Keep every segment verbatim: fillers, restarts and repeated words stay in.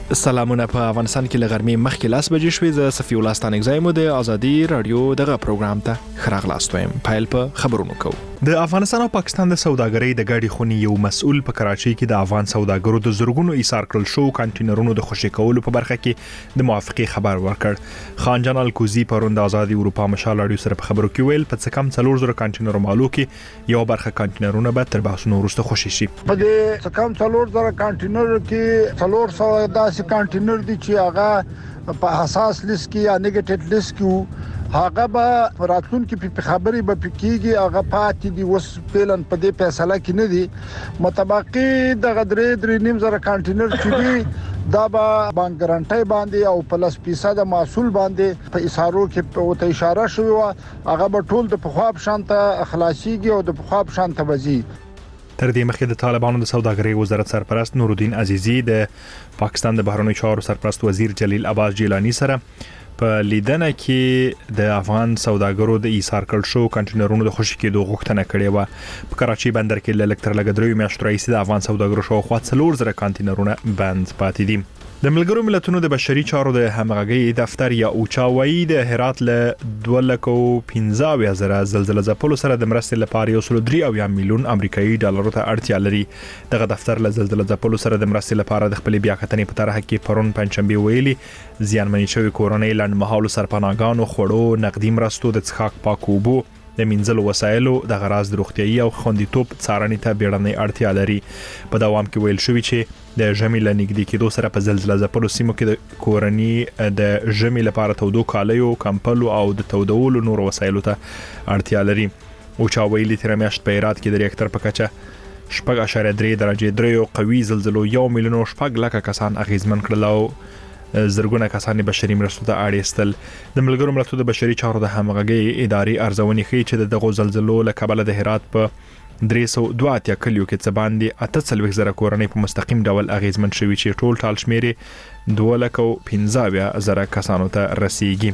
سلامونه. په افغانستان کې لغرمې مخکې لاس بجې شوې. ز صفي الله ستانګزای مو د ازادي رادیو دغه پروګرام ته خراغلاست وایم. پایل په خبرونو کو. د افغانستان او پاکستان د سوداګرۍ د ګاډي خونی یو مسؤل په کراچۍ کې د افغان سوداګرو د زورګونو ایثار کړل شو کانټینرونو د خوشی کولو په برخه کې د موافقه خبر ورکړ. خان جان الکوزی پروند ازادي اروپا مشال رادیو سره په خبرو کې ویل په څه کم څلور زره کانټینرو مالو کې یو برخه کانټینرونه به تر بحثونو وروسته خوشی شي. په دې څه کم څلور زره کانټینرو کې څلور سوه داسې کانټینر دي چې هغه په حساس لیست کې یا نیگیټیو لیست کې هغه به راتلون کې په خبري به پکېږي. هغه پاتې دي اوس پلان په دې فیصله کې نه دي. متبقي د غدرې درې نیم زره کانټینر چې دي دا به بانک ګارانټي باندې او پلس فیصد محصول باندې په اشارو کې په ته اشاره شوی و. هغه به ټول د پخواب شانته اخلاصيږي او د پخواب شانته وځي. تر دې مخکې د طالبانو د سوداګرۍ وزارت سرپرست نورالدین عزیزی د پاکستان د بهرنیو چارو سرپرست وزیر جلیل عباس جیلانی سره په لیدنه کې د افغان سوداګرو د ایثار کړل شو کانټینرونو د خوشی کېدو غوښتنه کړې و. په کراچۍ بندر کې ل الکتر لګدري میاشتو رئیس د افغان سوداګرو شو خو څلور زره کانټینرونه بند پاتې دي. د ملګرو ملتونو د بشري چارو د همغږي دفتر یا اوچاوي د هرات له دوه لک او پنځه اویا زره زلزلې ځپلو سره د مرستې لپاره یو سل درې اویا میلیون امریکایي ډالرو ته اړتیا لري. دغه دفتر له زلزلې ځپلو سره د مرستې لپاره د خپل بیاکتنې په طرح کې پرون پنځشنبه ویلي زیانمنې شوی کورنۍ لنډمهالو سرپناهګانو خوړو نقدي مرستو د څښاک پاک اوبو د منځلو وسایلو د غراض د روغتيایي او خوندیتوب څارنې ته بیړنۍ اړتیا لري. په دوام کې ویل شوی چې د ژمي لنګدي کېدو سره په زلزلې ځپلو سیمو کې د کورنۍ د ژمي لپاره تودو کالیو کمپلو او د تودولو نور وسایلو ته اړتیا لري. او چا ویلي تر میاشت په هرات کې د ریاکټر په کچه شپږ اشاریه درې درجه درې قوي زلزلو یو میلیون شپږ لک کسان اغیزمن کړل او زرګونه کسان بشري مرستو ته اړیستل. د ملګرو ملتونو د بشري چارو د همغږي ادارې ارزونې ښیي چې دغه زلزلو له کبله د هرات په درې سوه دوه اتیا کلیو کې څه باندې اته څلوېښت زره کورنۍ په مستقیم ډول اغیزمن شوي چې ټول ټال شمیر دوه لک او پنځه اویا زره کسانو ته رسیږي.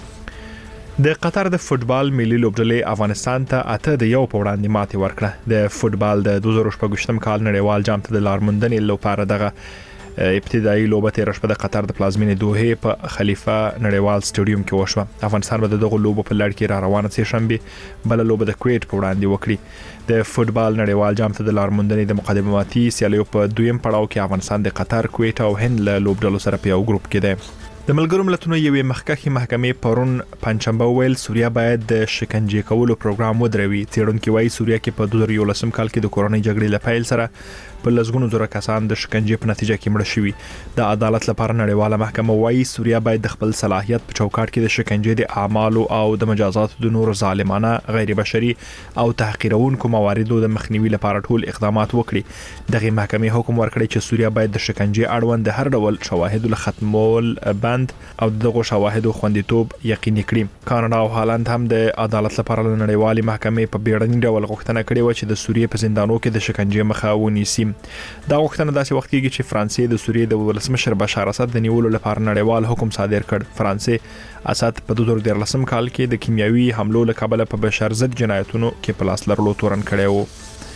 د قطر د فوتبال ملي لوبډلې افغانستان ته اته د یو په وړاندې ماتې ورکړه. د فوتبال د دوه زره شپږ کال نړیوال جام ته د لارموندنې لپاره دغه ابتدایي لوبه تیر شپه د قطر د پلازمینې دوحه په خلیفه نړیوال سټیډیوم کې وشوه. افغانستان به دغه لوبه په لړ کې را روانه سي شنبه بل لوبه د کویت په وړاندې وکړي. د فوتبال نړیوال جام ته د لارموندنې د مقدماتي سیالیو په دویم پړاو کې افغانستان د قطر، کویت او هند له لوبډلو سره په یو ګروپ کې دی. د ملګرو ملتونو یوې مخکښې محکمې پرون پنځشنبه ویل سوریه باید د شکنجې کولو پروګرام ودروي. څېړونکو وايي سوریه کې په دوه زره یولسم کال کې د کورونی جګړې لپاره سره په لږونو زره کسان د شکنجې په نتیجه کې مړه شوي. د عدالت لپاره نړیواله محکمه وايي سوریه باید د خپل صلاحیت په چوکاټ کې د شکنجې د اعمالو او د مجازاتو د نور ظالمانه غیر بشري او تحقیرونکو مواردو د مخنیوي لپاره ټول اقدامات وکړي. دغه محکمې حکم ورکړی چې سوریه باید د شکنجې اړوند هر ډول شواهد له ختمول بند او دغه شواهد خوندیتوب یقیني کړي. کاناډا او هالند هم د عدالت لپاره نړیوالې محکمې په بیړني ډول غوښتنه کړې و چې د سوریې په زندانونو کې د شکنجې مخه ونیسي. دا غوښتنه داسې وخت کېږي چې فرانسې د سوریې د ولسمشر بشار اسد د نیولو لپاره نړیوال حکم صادر کړ. فرانسې اسد په دوه زره دیارلسم کال کې د کیمیاوي حملو له کبله په بشر ضد جنایتونو کې په لاس لرلو تورن کړی و.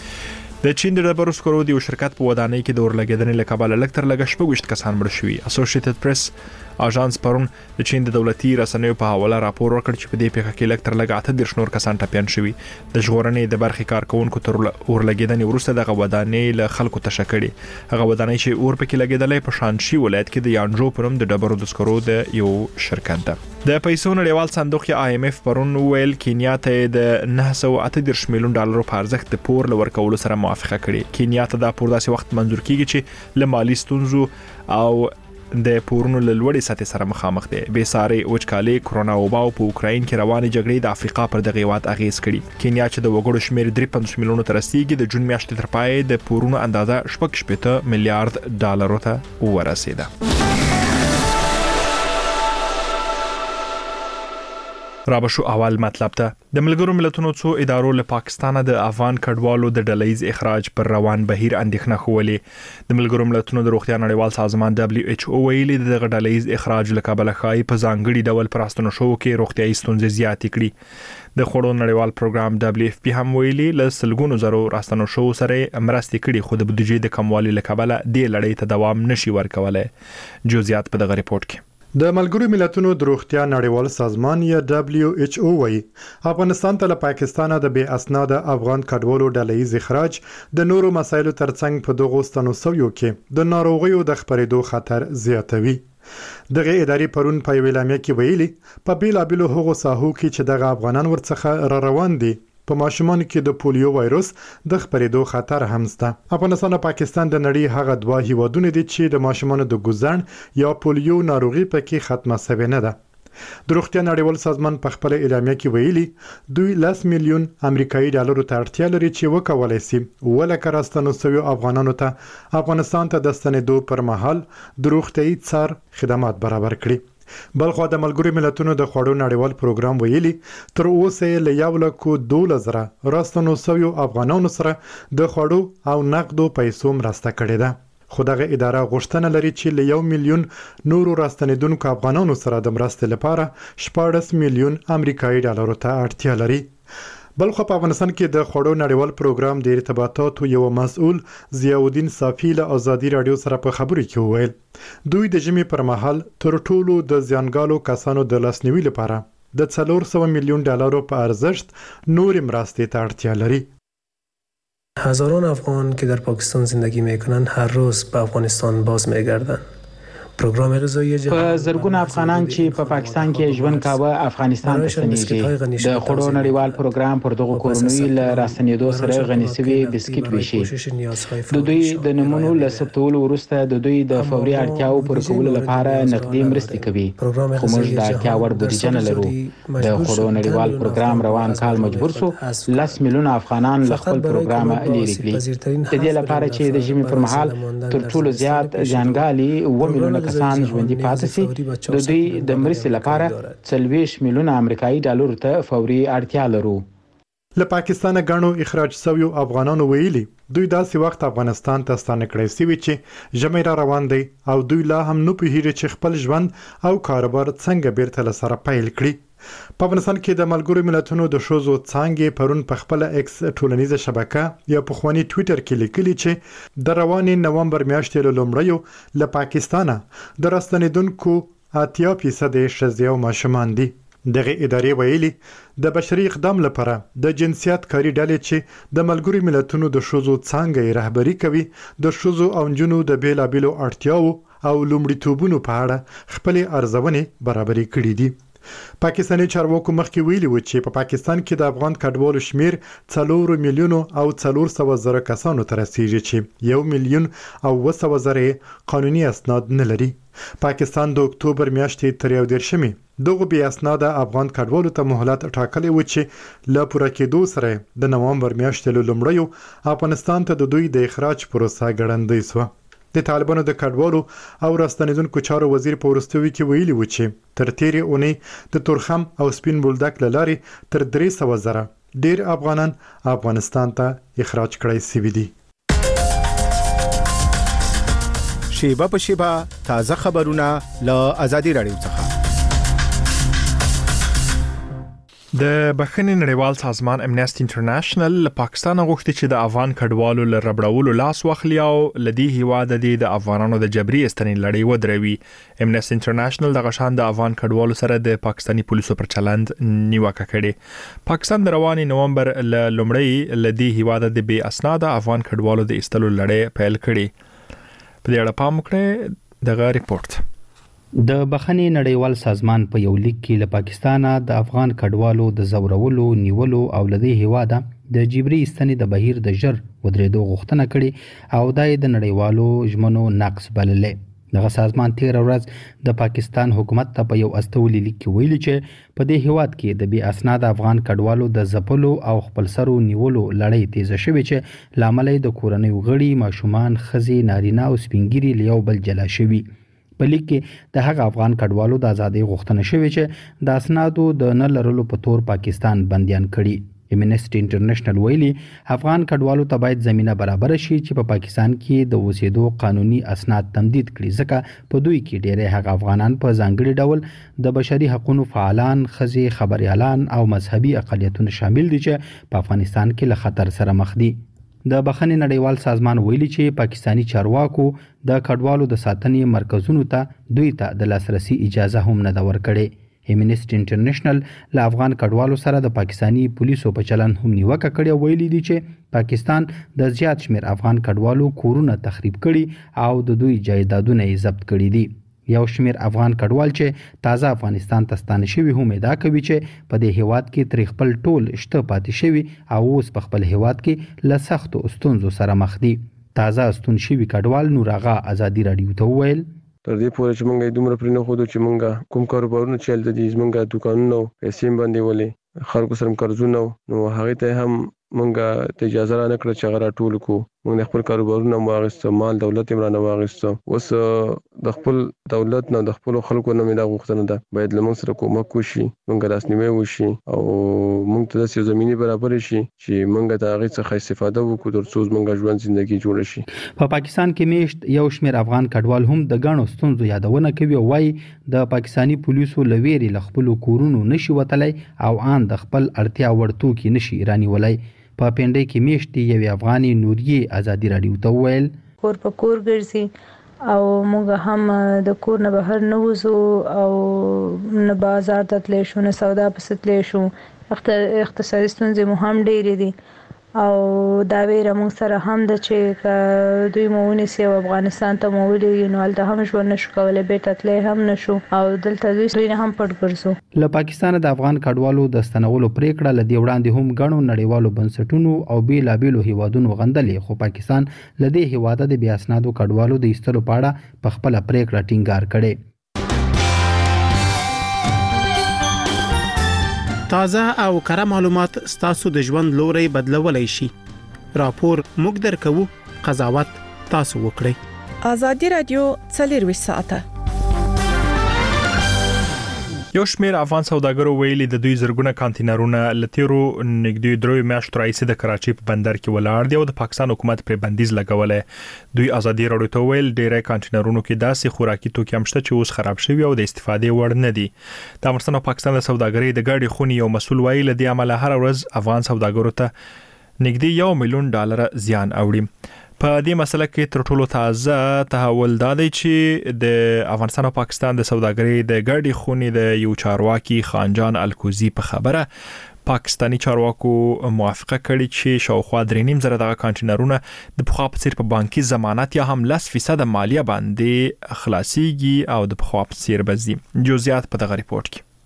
د چین د ډبرو سکرو د یو شرکت په ودانۍ کې د اورلګیدنې له کبله لږ تر لږه شپږ ویشت کسان مړه شوي. اسوسییټډ پریس اژانس پرون د چین د دولتي رسنیو په حواله راپور ورکړ چې په دې پیښه کې لږ تر لږه اته دېرش نور کسان ټپیان شوي. د ژغورنې د برخې کارکونکو تر اورلګیدنې وروسته دغه ودانۍ له خلکو تشه کړې. هغه ودانۍ چې اور پکې لګېدلې په شانشي ولایت کې د یانجو پرم د ډبرو د سکرو د یو شرکت ده. د پیسو نړیوال صندوق یا آی ایم اف پرون ویل کینیا ته د نه سوه اته دېرش میلیون ډالرو په ارزښت د پور لور کولو سره موافقه کړې. کینیا ته دا پور داسې وخت منظور کیږي چې له مالی ستونزو او د پورونو له لوړې سطحې سره مخامخ دي. بې ساري وچکالي، کرونا وبا او په اوکراین کې روانې جګړې د افریقا پر دغه هیواد اغیز کړي. کینیا چې د وګړو شمیر درې پنځوس میلیونو ته رسیدي د جون میاشتې تر پای د پورونو اندازه شپږ شپېته میلیارډ ډالرو ته ورسیده. رابشو اول مطلب ته د ملګرو ملتونو څو ادارو له پاکستانه د افغان کډوالو د ډلهیز اخراج پر روان بهیر اندېښنه خولې د ملګرو ملتونو د روغتیا نړیوال سازمان دبليو ایچ او ویلي د ډلهیز اخراج له کبله خای په ځانګړي ډول پراستنو شو کې روغتيایي ستونزې زیاتې کړي د خوړو نړیوال پروګرام دبليو اف پی هم ویلي له سلګونو زرو راستنو شو سره مرستې کړي خو د بودیجې د کموالي له کبله د لړۍ ته دوام نشي ورکولای جزئیات په دغه ریپورت کې د ملګرو ملتونو د روغتیا نړیوال سازمان یا دبليو ایچ او وايي افغانستان ته له پاکستانه د بې اسناد افغان کډوالو ډلهیز اخراج د نورو مسایلو ترڅنګ په دغه ستنو سویو کې د ناروغیو د خپرېدو خطر زیاتوي دغه ادارې پرون په ویلامیا کې ویلي په بیلابلو هغو ساحو کې چې دغه افغانان ورڅخه را روان دي په ماشومانو کې د پولیو وایروس د خپرېدو خطر هم شته افغانستان او پاکستان د نړۍ هغه دوه هیوادونه دي چې د ماشومانو د ګوزن یا پولیو ناروغي پکې ختمه شوې نه ده د روغتیا نړیوال سازمان په خپل اعلامیه کې ویلي دوی لاس میلیون امریکایي ډالرو ته اړتیا لري چې وکولای شي ولکه راستنو سوي افغانانو ته افغانستان ته د ستنېدو پر مهال د روغتيایي څار خدمات برابر کړي بلخو د ملګرو ملتونو د خوړو نړیوال پروګرام ویلي تر اوسه له یو لکو دوله زره راستنو سوي افغانانو سره د خوړو او نقدو پیسو مرسته کړې ده خو دغه اداره غوښتنه لري چې له یو میلیون نورو راستنیدونکو افغانانو سره د مرستې لپاره شپږ میلیون امریکایي ډالرو ته اړتیا لري بلخو په افغانستان کې د خوړو نړیوال پروګرام د ارتباطاتو یو مسؤل ضیاءالدین صافی له آزادي رادیو سره په خبرو کې وویل دوی د ژمي پر مهال تر ټولو د زیانګالو کسانو د لاسنیوي لپاره د څلور سوه میلیون ډالرو په ارزښت نور مرستې ته اړتیا لري هزاران افغان که در پاکستان زندگی میکنند هر روز به افغانستان باز میگردند پروګرام رضایی په زرګونه افغانان چې په پاکستان کې ژوند کاوه افغانستان ته ستنېږي د خوړو نړیوال پروګرام پر دغه کورنۍ له راستنېدو سره غني شوي بسکټ ویشي د دوی د نمونو له ثبتولو وروسته د دوی د فوري اړتیاو پر کولو لپاره نقدي مرستې کوي خو موږ د اړتیا وړ بودیجه نه لرو د خوړو نړیوال پروګرام روان کال مجبور شو لس میلیونه افغانان له خپل پروګرام لرې کړي د دې لپاره چې د ژمي پر مهال تر ټولو زیات ځانګالي اووه میلیونه کسان ژوندي پاتې شي د دوی د مرستې لپاره څلوېښت میلیونه امریکایي ډالرو ته فوري اړتیا لرو له پاکستانه غاڼو اخراج شویو افغانانو ویلي دوی داسې وخت افغانستان ته ستانه کړی شوي چې ژمی را روان دی او دوی لا هم نه پوهیږي چې خپل ژوند او کاروبار څنګه بیرته له سره پیل کړي په افغانستان کې د ملګرو ملتونو د ښځو څانګې پرون په خپل ایکس ټولنیزه شبکه یا پخوانی ټویټر کې لیکلي چې د روانې نومبر میاشتې له لومړیو له پاکستانه د راستنېدونکو اتیا فیصد ښځې او ماشومان دي دغه ادارې ویلي د بشري اقدام لپاره د جنسیت کاری ډلې چې د ملګرو ملتونو د ښځو څانګې رهبري کوي د ښځو او نجونو د بیلابلو اړتیاو او لومړیتوبونو په اړه خپل ارزونې برابري کړې دي پاکستاني چارواکو مخکې ویلي و چې په پاکستان کې د افغان کډوالو شمیر څلور میلیونو او څلور سوه زره کسانو ته رسیږي چې یو میلیون او اووه سوه زره قانوني اسناد نه لري پاکستان د اکتوبر میاشتې تر یو دېرشمې دغه بې اسناده افغان کډوالو ته مهلت ټاکلی و چې له پوره کېدو سره د نومبر میاشتې له لومړیو افغانستان ته د دوی د اخراج پروسه ګړندۍ شوه د طالبانو د کډوالو او راستنیدونکو چارو وزیر په وروستیو کې ویلي و چې تر تیرې اونۍ د تورخم او سپین بولدک له لارې تر درې سوه زره ډېر افغانان افغانستان ته اخراج کړای شوي دي شیبه په شیبه تازه خبرونه له آزادي رادیو څخه د بخښنې نړیوال سازمان امنیستي انټرنیشنل له پاکستان غوښتي چې د افغان کډوالو له ربړولو لاس واخلي او لدی هیواد د افغانانو د جبري استنې لړۍ ودروي امنیستي انټرنیشنل د غشان د افغان کډوالو سره د پاکستاني پولیسو پر چلند نیوکه کړې پاکستان د رواني نومبر ل لومړی لدی هیواد د بې اسناد افغان کډوالو د استلو لړۍ پیل کړې په دې اړه پام وکړئ دغه ریپورت د بخښنې نړیوال سازمان په یو لیک کې له پاکستانه د افغان کډوالو د زورولو نیولو او لدی هیواده د جبري استنې د بهیر د ژر ودرېدو غوښتنه کړې او دای د نړیوالو ژمنو نقض بللې دغه سازمان تیر ورځ د پاکستان حکومت ته په یو استولي لیک کې ویلي چې په دې هیواد کې د بې اسناد افغان کډوالو د ځپلو او خپلسرو نیولو لړۍ تیزه شوې چې لامل د کورنۍ غړي ماشومان ښځې نارینه او سپینګیري له یو بل جلا شوي په لیک کې د هغه افغان کډوالو د ازادۍ غوښتنه شوې چې د اسنادو د نه لرلو په تور پاکستان بنديان کړي. امنیسټي انټرنیشنل ویلي افغان کډوالو ته باید زمينه برابر شي چې په پاکستان کې د اوسېدو قانوني اسناد تمدید کړي، ځکه په دوی کې ډېری هغه افغانان په ځانګړي ډول د بشري حقوقو فعالان، ښځې، خبريالان او مذهبي اقلیتونه شامل دي چې په افغانستان کې له خطر سره مخ دي. د بخښنې نړیوال سازمان ویلي چې پاکستانی چارواکو د کډوالو د ساتنې مرکزونو ته دوی ته د لاسرسي اجازه هم نه ده ورکړې. امنیسټي انټرنیشنل له افغان کډوالو سره د پاکستانی پولیسو په چلن هم نیوکه کړې، ویلي دي چې پاکستان د زیات شمیر افغان کډوالو کورونه تخریب کړي او د دوی جایدادونه یې ضبط کړي دي. یو شمیر افغان کډوال چې تازه افغانستان ته ستانه شوي هم ادعا کوي چې په دې هیواد کې تر خپل ټول شته پاتې شوي او اوس په خپل هیواد کې له سختو ستونزو سره مخ دي. تازه ستون شوي کډوال نور آغا ازادي رادیو ته وویل تر دې پورې چې مونږ دومره پرې نه خو چې مونږ کوم کاروبارونه چې هلته دي زمونږ دوکانونه او پیسې باندې ولې خلکو سره قرضونه نو هغه ته هم مونږ ته اجازه را نکړه چې هغه ټول کو مونږ خپل کاروبارونه واغسته، مال دولت یې مرانه واغسته. اوس د خپل دولت نه د خپل خلکو نه مې دا غوښتنه ده باید له مونږ سره کومک وشي، مونږ راسنیمه وشي او مونږ ته د زميني برابر شي چې مونږ ته هغه څخه استفاده وکړو ترڅو مونږ ژوند ژوندۍ جوړ شي. په پاکستان کې میشت یو شمیر افغان کډوال هم د غاڼو ستونزو یادونه کوي او وايي د پاکستانی پولیسو لویری ل خپل کورونو نشي وتلای او ان د خپل اړتیا ورتو کې نشي رانیولای. په پنډۍ کې میشتي یو افغاني نوریه ازادي رادیو ته ویل کور په کور ګرځي او موږ هم د کور نه بهر نه وځو او نه بازار ته تللی شو، نه سودا پسې تللی شو. اقتصادي ستونزې مو هم ډېرې دي او دا ویره موږ سره هم ده چې دوی مو ونیسي او افغانستان ته مو ولېږي نو هلته هم ژوند نشو کولی، بیرته تللی هم نشو او دلته دوی نه هم پټ ګرځو. له پاکستانه د افغان کډوالو د ستنولو پریکړه له دې وړاندې هم ګڼو نړیوالو بنسټونو او بیلابیلو هیوادونو غندلې، خو پاکستان له دې هیواده د بې اسنادو کډوالو د ایستلو په اړه په خپله پریکړه ټینګار کړی. تازه او کره معلومات ستاسو د ژوند لوري بدلولای شي. راپور موږ درکوو، قضاوت تاسو وکړئ. ازادي رادیو څلروي ساعته. یو شمیر افغان سوداګرو ویلي د دوی زرګونه کانټینرونه لتیرو نګدي دروي میاشتو راځي د کراچي په بندر کې ولاړ دي او د پاکستان حکومت پر بندیز لګولې. دوی ازادي رادیو ته ویل ډیری کانټینرونو کې داسې خوراکي توکي هم شته چې اوس خراب شوی او د استفادې وړ نه دي. د افغانستان او پاکستان د سوداګرۍ د ګاډي خونی یو مسول ویل د عمل هر ورځ افغان سوداګرو ته نګدي یو میلیون ډالر زیان اوړي. په دې مسله کې تر ټولو تازه تحول دا دی چې د افغانستان او پاکستان د سوداګرۍ د ګاډي خونی د یو چارواکي خانجان الکوزی په خبره پاکستانی چارواکو موافقه کړې چې شاوخوا درې نیم زره دغه کانټینرونه د پخوا په څیر په بانکي ضمانت یا هم لس فیصد مالیه باندې خلاصيږي او د پخوا په څیر بزي. جزئیات په دغه ریپورت کې.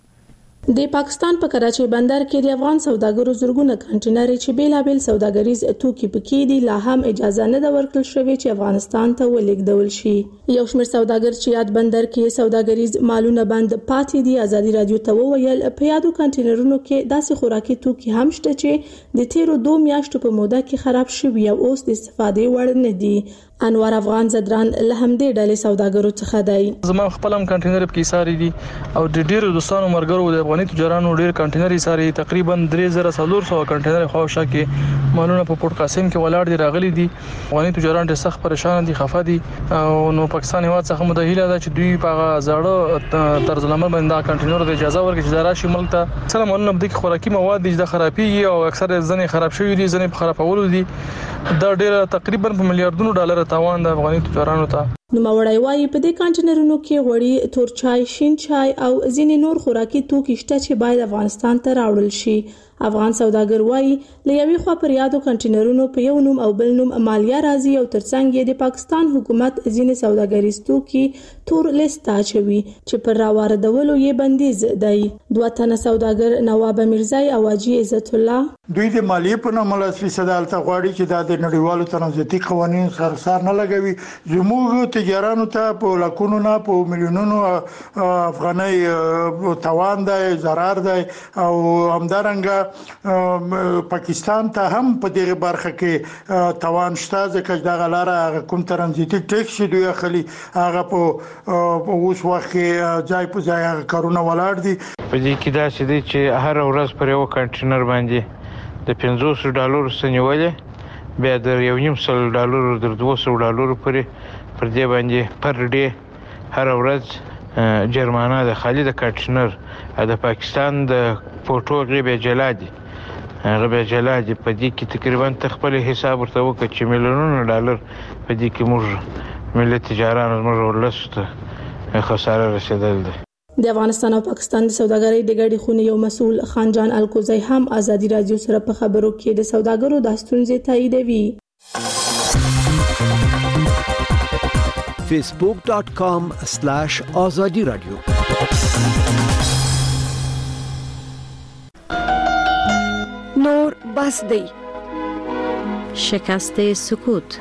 د پاکستان په کراچي بندر کې د افغان سوداګرو زرګونه کانټینر چې بیلابل سوداګریز توکي پکې دي لا هم اجازه نه ده ورکړل شوې چې افغانستان ته ولېږدول شي. یو شمېر سوداګر چې یاد بندر کې سوداګریز مالونه بند پاتې دي ازادي رادیو ته وویل په یادو کانټینرونو کې داسې خوراکي توکي هم شته چې د تیرو دوه میاشتو په موده کې خراب شوي او اوس د استفادې وړ نه دي. انوار افغان زدران له همدې ډلې سوداګرو څخه دی. زما خپل هم کانټینر په ساري دي او د ډیرو دوستانو مرګرو د افغاني تجارانو ډیر کانټینر ساري تقریبا درې زره څلور سوه کانټینر خوښه کې مالونه په پورت قاسم کې ولاړ دي راغلي دي. افغاني تجاران ډېر سخت پریشان دي، خفه دي او نو پاکستان هیواد څخه متهیله ده چې دوی په زړه طرز العمل باندې کانټینر د اجازه ورکړي چې راشي ملک ته. سلام عليكم. د خوراکي مواد د خرابېږي او اکثر ځنې خراب شوي دي، ځنې په خرابولو دي. دا ډیر تقریبا په میلیارډونو ډالر تاوان د افغاني تجارانو ته. نو موړی وايي په دې کانټینرونو کې غوړي، تور چای، شین چای او ځینې نور خوراکي توکي شته چې باید افغانستان ته راوړل شي. افغان سوداګر وايي له یوې خوا پر یادو کانټینرونو په یو نوم او بل نوم مالیه راځي او ترڅنګ یې د پاکستان حکومت ځینې سوداګریز توکي تور لیست اچوي چې پر راواردولو یې بندیز دی. دوه تنه سوداګر نواب میرزای او حاجی عزت الله دوی د مالیې په نوم لس فیصد الته غواړي چې دا د نړیوالو تنظیمي قوانینو سره سر نه لګوي. زموږ تجارانو ته په لکونو نه په میلیونونو افغانۍ تاوان دی، ضرر دی او همدارنګه پاکستان ته هم په دغه برخه کې توان شته ځکه دا غلاره کوم ترانزیتي ټیکس دوی اخلي هغه په اوس وخت کې ځای په ځای کارونه ولاړ دي. په دې کې دا چې دی چې هر ورځ پر یو کنټینر باندې د پنځوس ډالرو سنیولې بیا د یو نیم سل ډالرو تر دوه سوه ډالرو پورې پر دې باندې پر ډے هر ورځ جرمانه د خالي د کنټینر د پاکستان د فوټو غیبه جلادي غیبه جلادي په دې کې تقریبا تخپل حساب ورته وکړي چې میلیونونو ډالر په دې کې موږ ملت تجارت موږ ولسته خساره رسیدل دي. د افغانستان او پاکستان د سوداګرۍ د ګډې خونې یو مسؤل خانجان الکوزی هم ازادي رادیو سره په خبرو کې د سوداګرو د ستونزې تاییدوي. facebook dot com slash azadi radio. نور بس دی. شکست سکوت.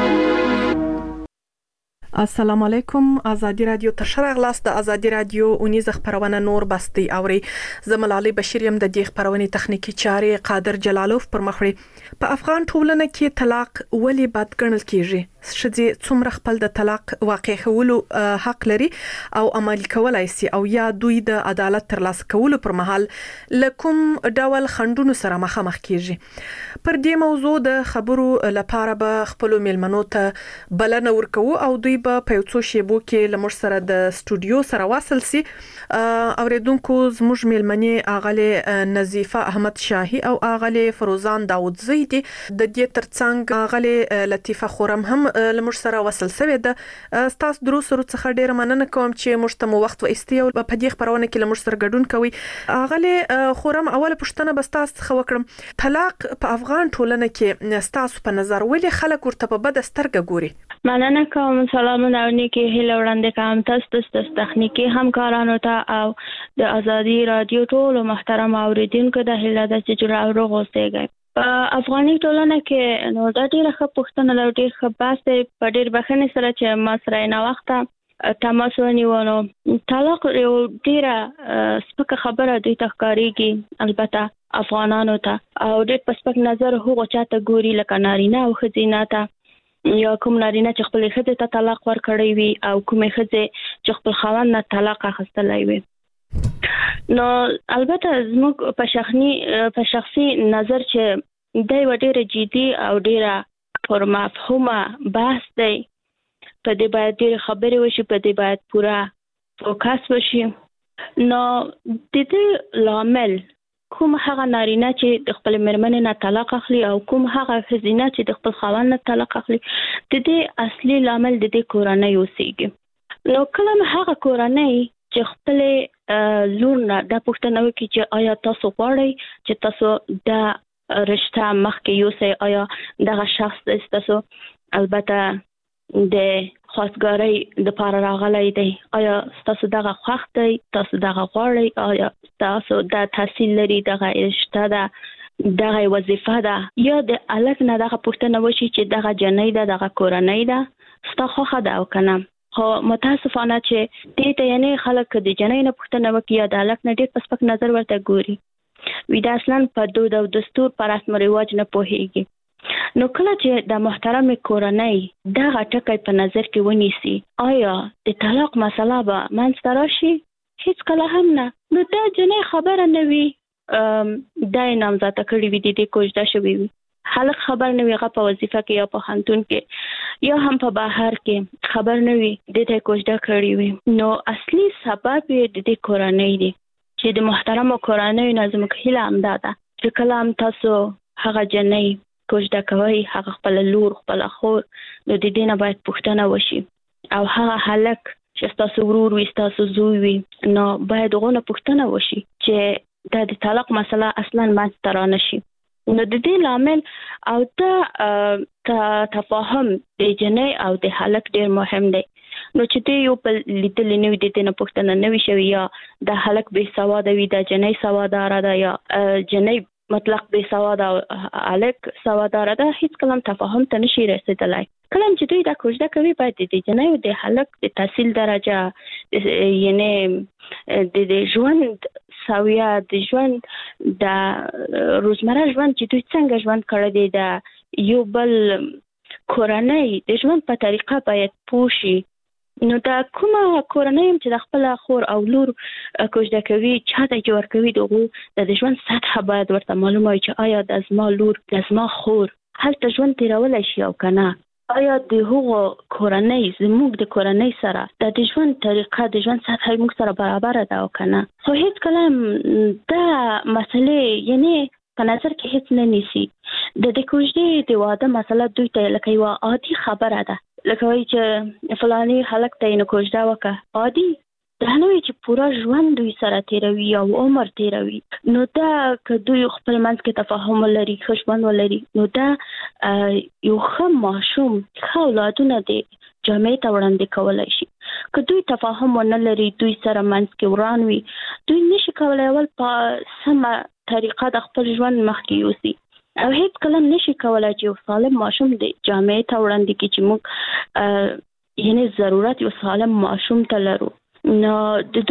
السلام علیکم. ازادي رادیو ته شرغلاس د ازادي رادیو اونیز خبرونه نور بستی اوري. زملالي بشیر يم د دې خبرونې تخنیکی چارې قادر جلالوف پر مخړي. په افغان ټولنه کې طلاق ولی بد ګڼل کیږي؟ شذې څومره خپل د طلاق واقع کولو حق لري او عملي کولای شي او یا دوی د عدالت ترلاسه کولو پر مهال لکم ډول خندونو سره مخامخ کیږي؟ پر دې موضوع د خبرو لپاره به خپل میلمنو ته بلنه ورکو او دوی به په یو څو شیبو کې لمر سره د استودیو سره واصل سي. اوریدونکو زموږ میلمنې اغله نظیفه احمد شاهي او اغله فروزان داوود زیدي د دې ترڅنګ اغله لطیفه خورم هم لمر سره وصل سوي ده. تاسو درو سره څخه ډیر مننه کوم چې مشتمو وخت و استیو په دې خبرونه کې لمر سره ګډون کوي. اغله خورم اوله پښتنه بس تاسو خو وکړم طلاق په افغان ټولنه کې تاسو په نظر ولې خلک ورته په بد سترګه ګوري؟ مننه کوم. سلامونه او نیکی هیله وړاندې کوم تاسو د تخنیکی همکارانو ته او د ازادي رادیو ټول محترم اوریدونکو د هیله د چې جوړ او غوښتګي. په افغاني ټولنه کې نو د ډیره ښه پښتنه لري ډیر ښه باسي په ډیر بخښنې سره چې ما سره نه وخته تماس ونیونو. طلاق یو ډیره سپکه خبره دوی تخکاریږي البته افغانانو ته او ډیر په سپک نظر هغه چاته ګوري لکه نارینه او ښځینه ته یا کوم نارینه چې خپل ښځې ته طلاق ورکړی وي او کوم ښځې چې خپل خاوند نه طلاق اخیستلی وي. نو البته زموږ په شخصي په شخصي نظر چې دا یو ډېر جدي او ډېر پر مفهومه بحث دی. په دې باید ډېر خبرې وشي، په دې باید پوره فوکس وشي. نو د دې لامل کوم هغه نارینه چې د خپل مېرمنې نه طلاق اخلي او کوم هغه ښځینه چې د خپل خاوند نه طلاق اخلي، د دې اصلي لامل د دې کورنۍ اوسېږي. نو کله هغه کورنۍ چې خپل لور نه د پښتنه وکړي چې آیا تاسو غواړئ چې تاسو د رشته مخکې یوسئ، آیا دغه شخص تاسو البته د خواستګارۍ د پاره راغلی دی، آیا تاسو دغه خوښ دی، تاسو دغه غواړئ، آیا تاسو د تحصیل لري، دغه رشته ده، دغه وظیفه ده، یا د الګ نه دغه پښتنه وشي چې دغه جنۍ ده، دغه کورنۍ ده، ستا خوښه ده او کنه. خو متاسفانه چې دې ته یعنی خلک د جنۍ نه پوښتنه وکړي یا د هلک نه ډېر په سپک نظر ورته ګوري. وي دا اصلا په دود او دستور په رسم و رواج نه پوهېږي. نو کله چې د محترمې کورنۍ دغه ټکی په نظر کې ونیسي، آیا د طلاق مسله به منځته راشي؟ هیڅ کله هم نه. نو دا جنۍ خبره نه وي دا یې نامزاده کړې وي، د دې کوژده شوې وي. هلک خبر نه وي، هغه په وظیفه کې یا په پوهنتون کې یا هم په بهر کې خبر نه وي، د دې کوژده کړې وي. نو اصلي سبب یې د دې کورنۍ دی چې د محترمو کورنیو نه زموږ هیله همدا ده چې کله هم تاسو هغه جنۍ کوژده کوئ، هغه خپل لور، خپل خور، نو د دې نه باید پوښتنه وشي. او هغه هلک چې ستاسو ورور وي، ستاسو زوی وي، نو باید هغه نه پوښتنه وشي چې دا د طلاق مسله اصلا منځته رانشي. نو د دې لامل او دا تفاهم د جنۍ او د هلک ډېر مهم دی. نو چې دوی یو بل لیدلی نه وي، د دې نه پوښتنه نه وي شوې، یا د هلک بې سواده وي، د جنۍ سواداره ده، یا جنۍ مطلق بې سواده او هلک سواداره ده، هیڅ کله هم تفاهم ته نشي رسېدلی. کله چې دوی دا کوژده کوي باید د جنۍ او د هلک د تحصیل درجه، یعنې د ژوند سویه د ژوند د روزمره ژوند چې دوی څنګه ژوند کړی دی د یو بل کورنۍ د ژوند په طریقه باید پوه شي. نو دا کومه کورنۍ چې د خپل خور او لور کوژده کوي چاته جوړ کوي دغه د ژوند سطح باید ورته معلومه وي چې آیا د زما لور د زما خور هلته ژوند تیرولای شي او کنه، آیا د هغو کورنۍ زموږ د کورنۍ سره د ژوند طریقه د ژوند سطح موږ سره برابر ده او کنه. خو هیڅ کله دا مسلې یعنی په نظر کې هیڅ نه نیسي. د د کوژدې د واده مسله دوی ته لکه یو عادي خبره ده، لکه وایي چې فلانی هلک ته یې کوژده وکړه، عادي دا نه وي چې پوره ژوند دوی سره تیروي او عمر تیروي. نو دا که دوی خپل منځ کې تفاهم ولري، ښه ژوند ولري، نو دا یو ښه ماشوم ښه اولادونه دی جامعې ته وړاندې کولی شي. که دوی تفاهم ونه لري، دوی سره منځ کې وران وي، دوی نشي کولی اول په سمه طریقه د خپل ژوند مخکې یوسي او هیڅ کله نشي کولی چې یو سالم ماشوم دی جامعې ته وړاندې کړي چې موږ یعنې ضرورت یو سالم ماشوم ته لرو. نو د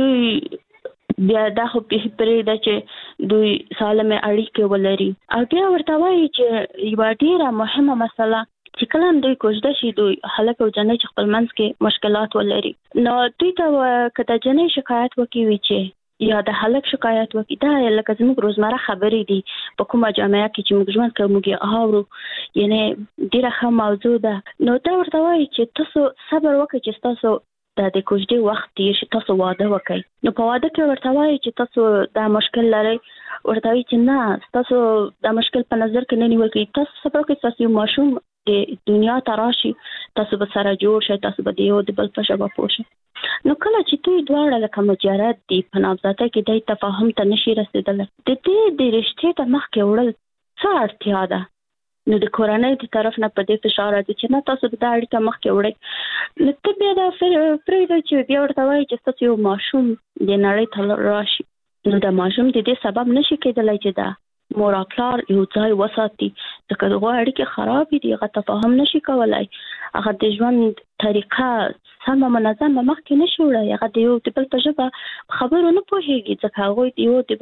دوی بیا دا خو پرېږده چې دوی سالمې اړیکې ولري او بیا ورته وایي چې یوه ډېره مهمه مسله چې کله هم دوی کوژده شي، دوی هلک او جنۍ چې خپل منځ کې مشکلات ولري، نو دوی ته که د جنۍ شکایت وکړي وي چې یا د هلک شکایت وکړي، دا لکه زموږ روزمره خبرې دي په کومه جامعه کې چې موږ ژوند کوو موږ یې اورو، یعنې ډېره ښه موضوع ده. نو دا ورته وایي چې تاسو صبر وکړئ چې ستاسو د د کوژدې وخت تېر شي، تاسو واده وکړئ. نو په واده کې ورته وایي چې تاسو دا مشکل لرئ، ورته وایي چې نه ستاسو دا مشکل په نظر کې نه نیول کېږي، تاسو صبر وکړئ، تاسو یو ماشوم د دنیا ته راشي، تاسو به سره جوړ شئ، تاسو به د یو د بل په ژبه پوه شئ. نو کله چې دوی دواړه لکه مجرد دي په نامزادۍ کې دی تفاهم ته نشي رسېدلی، د دې د رشتې ته مخکې وړل څه اړتیا ده؟ نو د کورنۍ د طرف نه په دې فشار راځي چې نه تاسو به دا اړیکه مخکې وړئ. نو ته بیا دا پرېږده چې بیا ورته وایي چې ستاسو یو ماشوم د نړۍ ته راشي، نو د ماشوم د دې سبب نشي کېدلی چې دا مور او پلار یو ځای وساتي، ځکه د هغو اړیکې خرابې دي، هغه تفاهم نشي کولی، هغه د ژوند طریقه سمه منظمه مخکې نشي وړی، هغه د یو د بل په ژبه خبرو نه پوهېږي، ځکه هغوی د یو د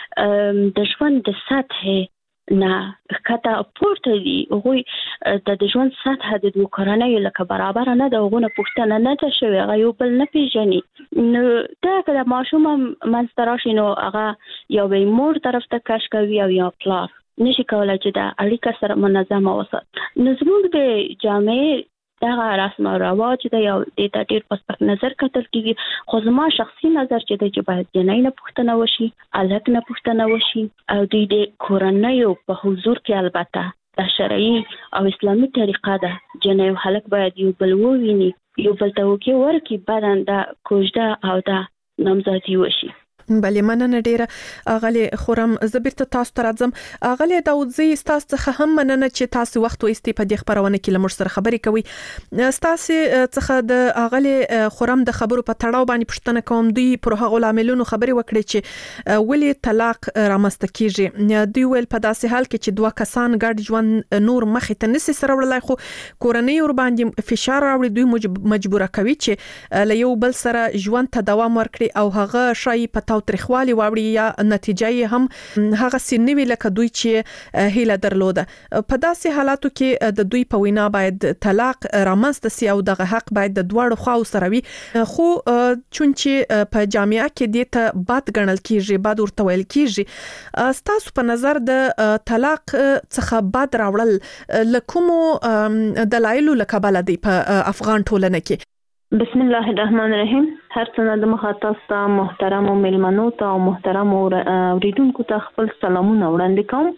بل د ژوند د سطحې نه ښکته پورته دي، هغوی د ژوند سطحه د دوو کورنیو لکه برابره نه ده، هغو نه پوښتنه نه ده شوې، هغه یو بل نه پېژني. نو دا که د ماشوم هم منځته راشي نو هغه یا به یې مور طرف ته کش کوي او یا پلار نشي کولی چې دا اړیکه سره منظمه وساتي. نو زموږ د جامعې دغه رسم او رواج دی او دې ته ډېر په سپک نظر کتل کېږي، خو زما شخصي نظر چې دی چې باید جنۍ نه پوښتنه وشي، هلک نه پوښتنه وشي او دوی د کورنیو په حضور کې البته دا شرعي او اسلامي طریقه ده، جنۍ او هلک باید یو بل وویني، یو بل ته وکړي ورکړي، بعداً دا کوژده او دا نامزادي وشي. بلې مننه ډیره اغلی خورم. زه بیرته تاسو ته راځم. اغلی داودزی ستاسو څخه هم مننه چې تاسو وخت وایستئ په دې خبرونه کې له موږ سره خبرې کوي. ستاسو څخه د اغلی خورم د خبرو په تړاو باندې پوښتنه کوم، دوی پر هغو لاملونو خبرې وکړي چې ولې طلاق رامنځته کیږي. دوی ویل په داسې حال کې چې دوه کسان ګډ ژوند نور مخې ته نشي سره وړلای، خو کورنۍ ور باندې فشار راوړي، دوی مجبوره کوي چې له یو بل سره ژوند ته دوام ورکړي او هغه شای په تاوتریخوالي واوړي یا نتیجه یې هم هغه سینوي لکه دوی چې هیله درلوده. په داسې حالاتو کې د دوی په وینا باید طلاق رامنځته سي او دغه حق باید د دواړو خواو سره وي، خو چون چې په جامعه کې دې ته بد ګڼل کیږي، بد ورته ویل کیږي، ستاسو په نظر د طلاق څخه بد راوړل له کومو دلایلو له کبله دی په افغان ټولنه کې؟ بسم الله الرحمن الرحیم. هر څنګه د مخاطب ته محترم او ملمنو ته او محترم اوریدونکو ته خپل سلامونه وړاندې کوم.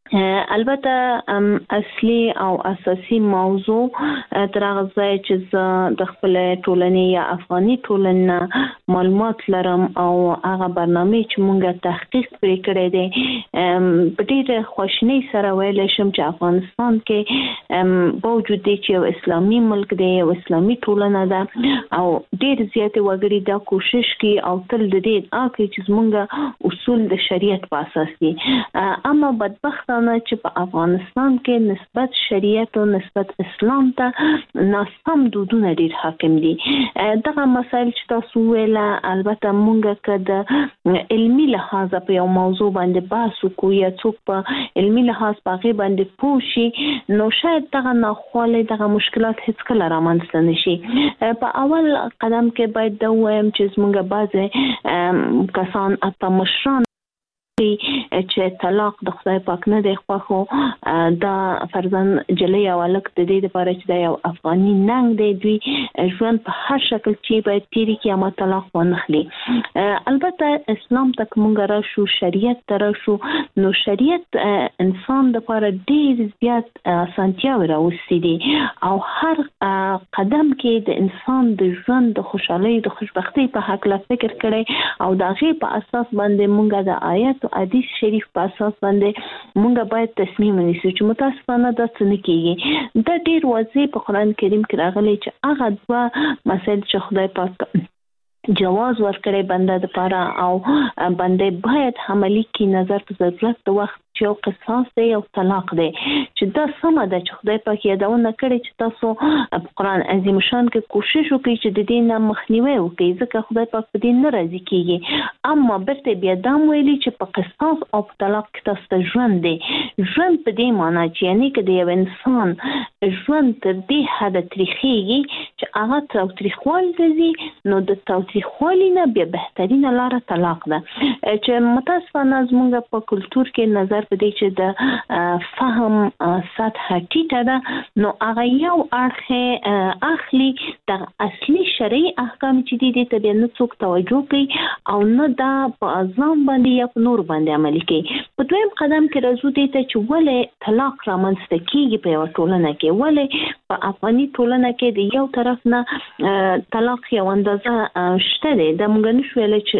البته اصلي او اساسي موضوع تر هغه ځای چې زه د خپل ټولنې یا افغاني ټولنې معلومات لرم او هغه برنامه چې مونږه تحقیق پرې کړی دی، په ډېر خوشنۍ سره ویلی شم چې افغانستان کې باوجود دی چې یو اسلامي ملک دی، یو اسلامي ټولنه ده او ډېر زیاتې وګړي دا کوشش کوي او تل د دې ادعا کوي چې زمونږ اصول د شریعت په اساس دي، اما بدبختانه چې په افغانستان کې نسبت شریعت او نسبت اسلام ته ناسم دودونه ډېر حاکم دي. دغه مسایل چې تاسو ویل کله البته مونږ که د علمي لحاظ په یو موضوع باندې بحث وکړو یا څوک په علمي لحاظ په هغې باندې پوه شي نو شاید دغه ناخوالې دغه مشکلات هیڅکله رامنځته نه شي. په اول قدم کې باید دا ووایم چې زمونږ بعضې کسان حتی مشران چې طلاق د خدای پاک نه دی خوښ دا فرضاً جلی او هلک د دې دپاره چې دا یو افغاني ننګ دی دوی ژوند په هر شکل چې باید تېرې کړي اما طلاق ونخلي. البته اسلام ته که مونږ راشو شریعت ته راشو نو شریعت انسان دپاره ډېر زیات اسانتیاوې راوستي دي او هر قدم کې د انسان د ژوند د خوشحالۍ د خوشبختۍ په هکله فکر کړی او د هغې په اساس باندې مونږ د آیت حدیث شریف په اساس باندې مونږ باید تصمیم ونیسو چې متاسفانه دا څه نه کیږي. دا ډیر واضح په قرآن کریم کې راغلی چې هغه دوه مسایل چې خدای پاک جواز ورکړی بنده دپاره او بنده باید عملي کړي نظر په ضرورت د وخت چې یو قصاص دی او طلاق دی چې دا سمه ده چې خدای پاک یادونه کړې چې تاسو په قرآن عظیم شان کې کوشش وکړئ چې د دې نه مخنیوی وکړئ ځکه خدای پاک په دې نه راضي کیږي. اما بیرته بیا دا هم ویلي چې په قصاص او په طلاق کې تاسو ته ژوند دی. ژوند په دې معنا چې یعنې که د یو انسان ژوند تر دې حده تریخېږي چې هغه تاوتریخوالي ته ځي نو د تاوتریخوالي نه بیا بهترینه لاره طلاق ده چې متاسفانه زموږ په کلتور کې نظر په دې چې د فهم سطحه ټیټه ده نو هغه یو اړخ اخلي د اصلي شرعي احکام چې دي دې ته بیا نه څوک توجه کوي او نه دا په ځان باندې یا په نور باندې عملي کوي. په دویم قدم کې راځو دې ته چې ولې طلاق رامنځته کیږي په یوه ټولنه کې. ولې په افغاني ټولنه کې د یو طرف نه طلاق یو اندازه شته دی دا موږ نه شو ویلی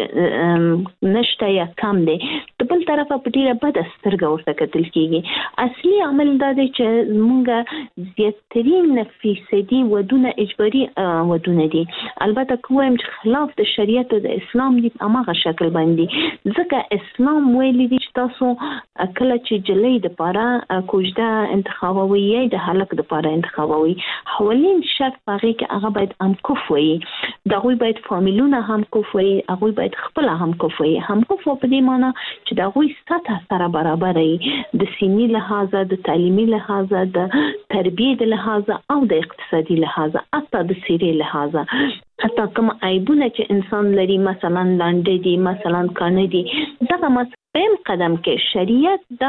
چې نشته یا کم دی د بل طرفه په ډېره بده سترګه ورته کتل کیږي. اصلي عمل دا دی چې موږ زیاترین فیصدي ودونه اجباري ودونه دي. البته که وایم چې خلاف د شریعت او د اسلام دي په هماغه شکل باندې ځکه اسلام ویلي دي چې تاسو کله چې جلۍ دپاره کوژده انتخابوي یا د هلک دپاره انتخابوي اولین شرط په هغې کې هغه باید همکف وي. د هغوی باید فامیلونه همکف وي هغوی باید خپله همکف وي. همکف په دې معنا چې د هغوی سطح سره برابر د سینی لحاظه د تعلیمي لحاظه د تربیې د لحاظه او د اقتصادي لحاظه حتی د سیرې لحاظه حتی کوم عیبونه چې انسان لري مثلا لانډې دي مثلا کانه دي دغه پیم قدم کې شریعت دا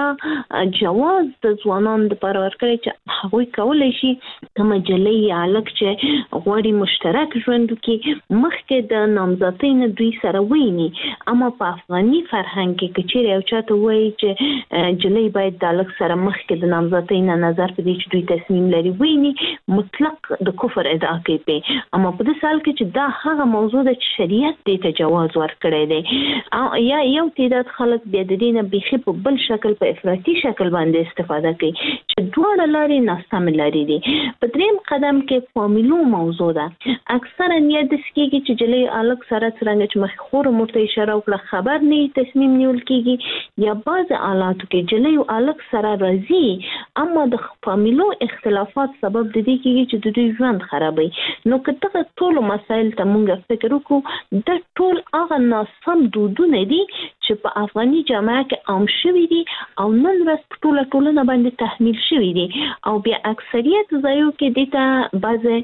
جواز د ځوانانو لپاره ورکړی چې هغوی کولی شي کومه جلۍ یا هلک چې غواړي مشترک ژوند وکړي مخکې د نامزدۍ نه دوی سره ویني. اما په افغاني فرهنګ کې که چیرې یو چا ته وایي چې جلۍ باید د هلک سره مخکې د نامزدۍ نه نظر په دې چې دوی تصمیم لري ویني مطلق د کفر ادعا کوي پې. اما په دې حال کې چې دا هغه موضوع ده چې شریعت دې ته جواز ورکړی دی یا یو تعداد خلک بیا د دې نه بیخي په بل شکل په افراطي شکل باندې استفاده کوي چې دواړه لارې ناسمې لارې دي. په دریم قدم کې فامیلو موضوع ده. اکثرا یا داسې کېږي چې جلۍ هلک سره څرنګه چې مخکې خور مور ته اشاره وکړه خبر نه تصمیم نیول کېږي یا بعضې حالاتو کې جلۍ او هلک سره راځي اما د فامیلو اختلافات سبب د دې کېږي چې د دوی ژوند خرابوي. نو که دغه ټولو مسایل ته مونږ فکر وکړو دا ټول هغه ناسم دودونه دي چې په افغاني جامعه کې عام شوي دي او نن ورځ په ټوله ټولنه باندې تحمیل شوي دي او بیا اکثریت ځایو کې دې ته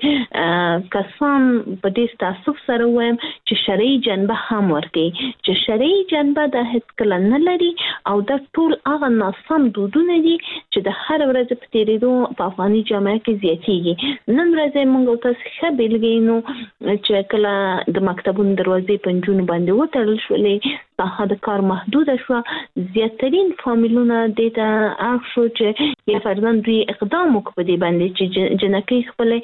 بعضې کسان په ډېر تعصب سره ووایم چې شرعي جنبه هم ورکوي چې شرعي جنبه دا هېڅکله نه لري او دا ټول هغه ناسم دودونه دي چې د هر ورځې په تېرېدو په افغاني جامعه کې زیاتېږي. نن ورځ موږ او تاسو ښه بېلګې وینو چې کله د مکتبونو دروازې په نجونو باندې وتړل شولې ساحه د کار محدوده شوه زیاترین فامیلونه دې ته اخ شو چې یا فرضاً دوی اقدام وکړو په دې باندې چې جنکۍ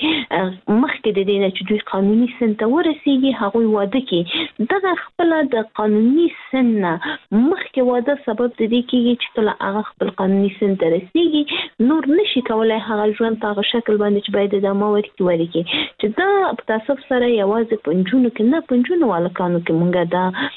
خپله مخکې د دې نه چې دوی قانوني سن ته ورسېږي هغوی واده کړي. دغه خپله د قانوني سن نه مخکې واده سبب د دې کېږي چې کله هغه خپل قانوني سن ته رسېږي نور نشي کولی هغه ژوند په هغه شکل باندې چې باید ادامه ورکړي ورکړي چې دا په تعصب سره یوازې په نجونو کې نه په نجونو هلکانو کې مونږ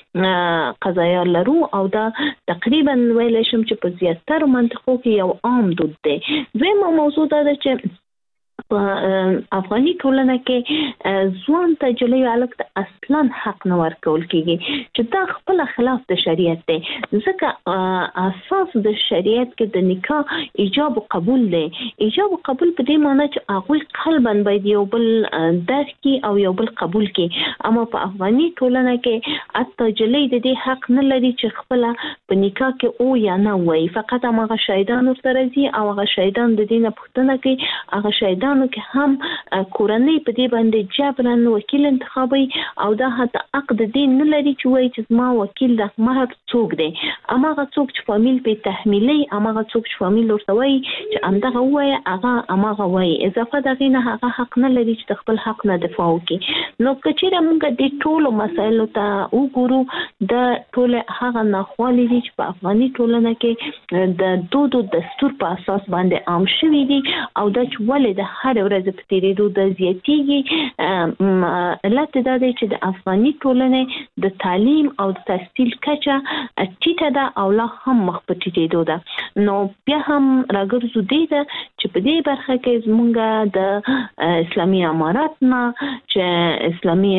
دا قضایا لرو او دا تقریبا ویلی شم چې په زیاترو منطقو کې یو عام دود دی. دویمه موضوع دا ده چې په افغاني ټولنه کې ځوان ته جلوي الک ته اصلا حق نه ورکول کیږي چې دا خپل خلاف د شریعت دی ځکه اساس د شریعت کې د نکاح ایجاب او قبول دی ایجاب او قبول په دې معنی چې هغه قلبا باید یو بل درک کی او یو بل قبول کی اما په افغاني ټولنه کې اته جلوي د دې حق نه لري چې خپل په نکاح کې او یا نه وایي فقط هغه شهیدان ورته دي او هغه شهیدان د دینه پښتنه کوي هغه شهیدان کې هم کورنۍ په دې باندې جبرن وکیل انتخابي او دا حتی عقد دین نه لري چې وایي چې ما وکیل د مهر څوک دی اما هغه څوک چې فامیل په تحمیلي اما هغه څوک چې فامیل ورته وایي چې همدغه وایي هغه هغه وایي اضافه دغه نه هغه حق نه لري چې خپل حق نه دفاع وکړي نو کچېره موږ د ټولو مسایلو ته وګورو د ټول هغه ناخوالې دي چې په افغاني ټولنه کې د دودو دستور په اساس باندې عام شوي دي او دا چې ولې د هر ورځ په تیریدو د زیاتیږي علت دا دی چې د افغاني ټولنې د تعلیم او د تحصیل کچه ټیټه ده او لا هم مخ په ټیټېدو ده نو بیا هم راګرځو دی ده چې په دې برخه کې زمونږ د اسلامي امارات نه چې اسلامي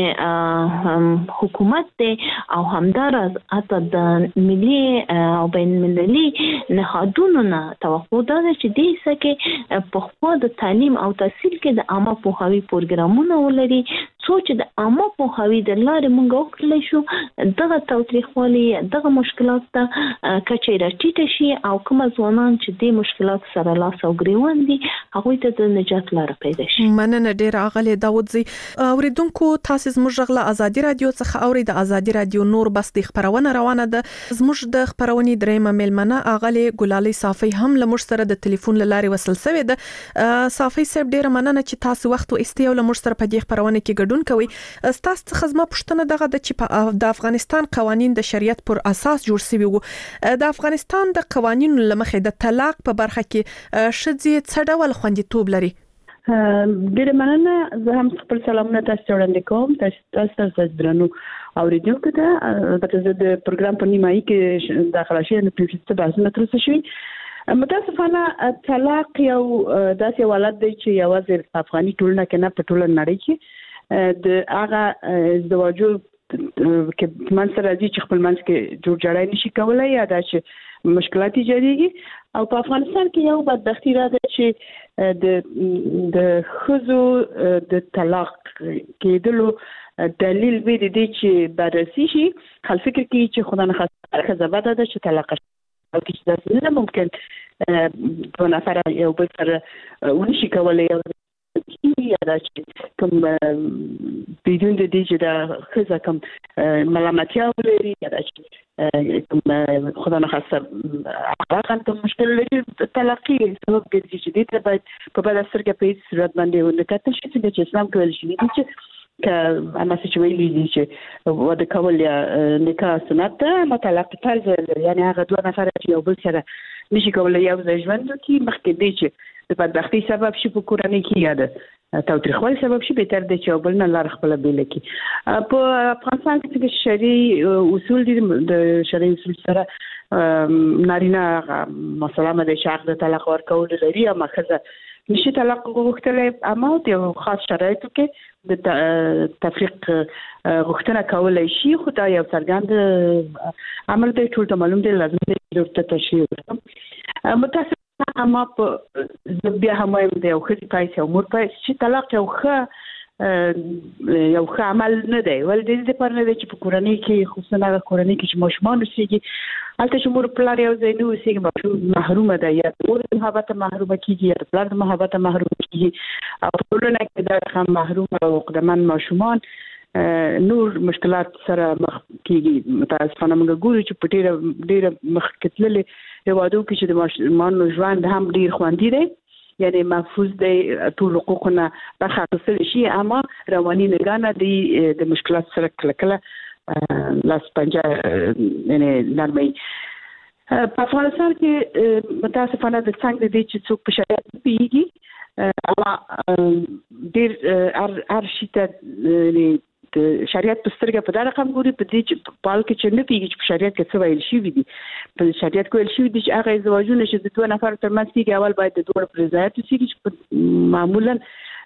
حکومت دی او همدارس حتی د ملي او بین المللي نهادونو نه توقع ده چې دې سکه په خوا د تعلیم او تحصیل کې د عامه پوهاوي پروګرامونه ولري سوچ د عامه پوهاوي د لارې موږ وکړلی شو دغه تاوتریخوالي دغه مشکلات ته کچې راټیټه شي او کوم ځوانان چې د مشکلات سره لاس او ګریوان دي هغوی ته د نجات لاره پیدا شي مننه ډېره اغلې داودزی اوریدونکو تاسو زموږ غږ له ازادي رادیو څخه اوري د ازادي رادیو نور بس د خبرونه روانه ده زموږ د خبرونې درېمه ملمنه اغلې ګلالي صافي هم لمر سره د ټلیفون لارې وصل شوې ده صافي صاحب ډېره مننه چې تاسو وخت او استیو لمر سره په دې خبرونه کې ګډون کوي تاسو څخه زما پوښتنه دغه د چې د افغانستان قوانين د شریعت پر اساس جوړ شوي وو د افغانستان د قوانینو لمخې د طلاق په برخه کې شذې څه ډول خوندیتوب لري ډېر مننه زه هم خپل سلامونه تاسو وړاندې کوم تاسو تاسو درنو اوریدونکو ته البته زه د پروګرام په نیمایي کې داخله شوم نو په څه بحثونه ترسره شوي متاسفانه طلاق یو داسې حالت دی چې یوازې افغاني ټولنه کې نه په ټوله نړۍ کې د هغه زواجو کې من سره دي چې خپل منځ کې جوړ جوړای نشي کولای یا دا چې مشکلات ایجادېږي او په افغانستان کې یو بدبختی راځي چې د د خزو د طلاق کېدلو دلیل به دي چې بررسي شي خل فکر کوي چې خدای نه خاصه خزبه ده چې طلاق او چې دا نه ممکن په نفر یو بل سره ونشي کولای یا دا چې کوم بدون د دې چې دا خزه کوم ملامتیا ولري یا دا چې کوم خدای نه خاصه هغه کوم مشکل لري طلاقي سبب ګرځي چې دې ته باید په بل سرګه په صورت باندې ونکتل شي چې اسلام کول شي چې که اما چې ویلي دي چې وده کول یا نکاح سنت ما طلاق فرض یعنی هغه دوه نفر چې یو بل سره نشي کولای یو ځای ژوند وکړي مخکې دی چې د بدبختی سبب شي په کورنۍ کې یاده تاوتریخوالي سبب شي به تر د چې بل نه لار خپل بیل کې په افغانستان کې چې شرعي اصول دي د شرعي اصول سره نارینه مثلا د شرط د طلاق ورکول لري او مخزه نشي طلاق غوښتل اما د خاص شرایطو کې د تفریق غوښتنه کولای شي خو دا یو څرګند عمل دی ټول ته معلوم دی لازم دی د تشریح وکړم متاسف اما په بیا هم وایم د یو خځې پایس او مور پایس چې طلاق یو ښه یو ښه عمل نه دی ولې د دې لپاره نه دی چې په کورنۍ کې خصوصا هغه کورنۍ کې چې ماشومان اوسېږي هلته چې مور پلار یو ځای نه اوسېږي ماشوم محرومه ده یا مور د محبت محرومه کېږي یا پلار د محبت محرومه کېږي او په ټولنه کې دا هم محروم او عقدمن ماشومان نور مشکلات سره مخ کېږي متاسفانه موږ ګورو چې په ډېره ډېره مخ کې تللې هېوادو کې چې د ماشومانو ژوند هم ډېر خوندي دی یعنی محفوظ دی ټول حقوقونه برخه اخیستل شي اما رواني نګانه دی د مشکلات سره کله کله لاس پنجه یعنی نرمي په افغانستان کې متاسفانه د څنګه دی چې څوک په شریعت پیږي اما ډېر هر هر شي ته د شریعت په سترګه په دا رقم ګوري په دې چې په حال کې چې نه پیږي چې په شریعت کې څه ویل شوي دي په شریعت کې ویل شوي دي چې هغه زواجونه چې د دوه نفر ترمنځ کېږي اول باید د دوه پر رضایت وشي چې معمولا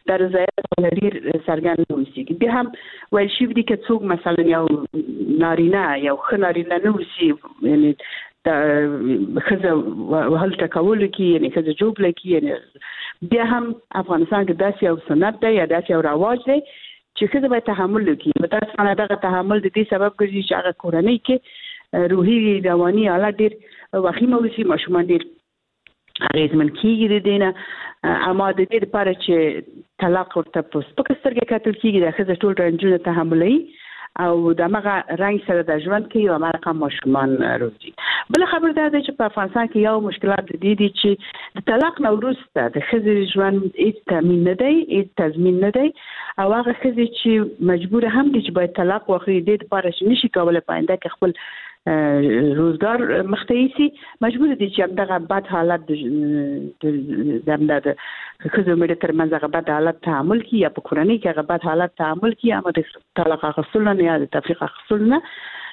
د رضایت ولري سرګن وسی بیا هم ویل شي دي چې څوک مثلا یو نارینه یو خنارینه نو وسی یعنی د خزه وهل تکول کی یعنی خزه جوب لکی یعنی بیا هم افغانستان کې داسې یو سنت دی یا داسې یو رواج دی چې خزه به تحمل وکړي متاسفانه دغه تحمل د دې سبب ګرځي چې هغه کورنۍ کې روحي رواني حالت ډیر وخیمه وسی ماشومان ډیر اغیزمن کیږي د دینه اما د دې لپاره چې طلاق ورته په سپکه سترګه کتل کیږي د خزه ټول رنجونه تحملي او د مغه رنگ سره د ژوند کې یو مرقه ماشومان روزي بل خبر ده چې په افغانستان کې یو مشکلات دي دي چې د طلاق نه وروسته د خزه ژوند هیڅ تامین نه دی هیڅ تضمین نه دی او هغه خزه چې مجبور هم دي چې باید طلاق واخلي د لپاره چې نشي کولای پاینده کې خپل روزګار مختیسي مجبور دي چې دغه بد حالت د د خزو مې تر منځ هغه بد حالت تعامل کی یا په کورنۍ کې هغه بد حالت تعامل کی اما د طلاق اخیستل نه یا د تفریق اخیستل نه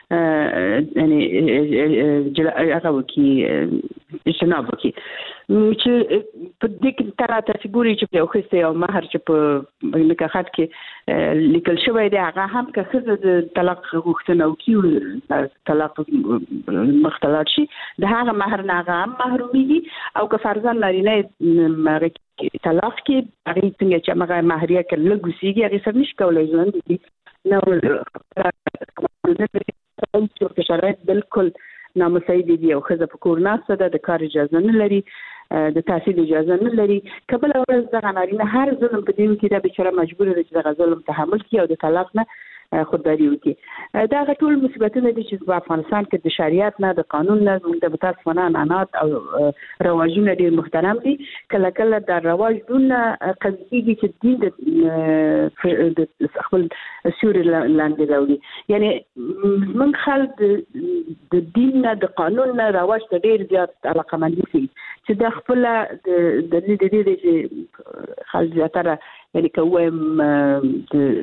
یعنی هغه وکي اجتناب وکي چې په دې کې تر تاسو ګوري چې په خوسته او مہر چې په نکاحات کې لیکل شوی دی هغه هم که خزه د طلاق غوښتنه وکي طلاق مختلط شي د هغه مہر نه هغه هم محروميږي او که فرضاً نارینه طلاق کې هغه څنګه چې هغه مہریه کې لګوسیږي هغه سم نشي کولای ژوند دي نو چې شرایط بالکل نامساعد دي او خزه په کور ناسته ده د کار اجازه نه لري د تحصیل اجازه نه لري کبل ورځ د غنارینه هر ظلم په دین کې د بشره مجبور دي چې د ظلم تحمل کوي او د طلاق نه خودداري وکړي دا غټول مصیبتونه دي چې په افغانستان کې د شریعت نه د قانون نه د متاسفانه عنعنات او رواجونه ډیر محترم دي کله کله د رواج دون قضیه چې دین د خپل سوري لاندې راوړي یعنی من خلک د دین نه د قانون نه رواج ته ډیر زیات علاقمندي سي چې د خپل د دې د دې چې خلک زیاتره یعنی کوم د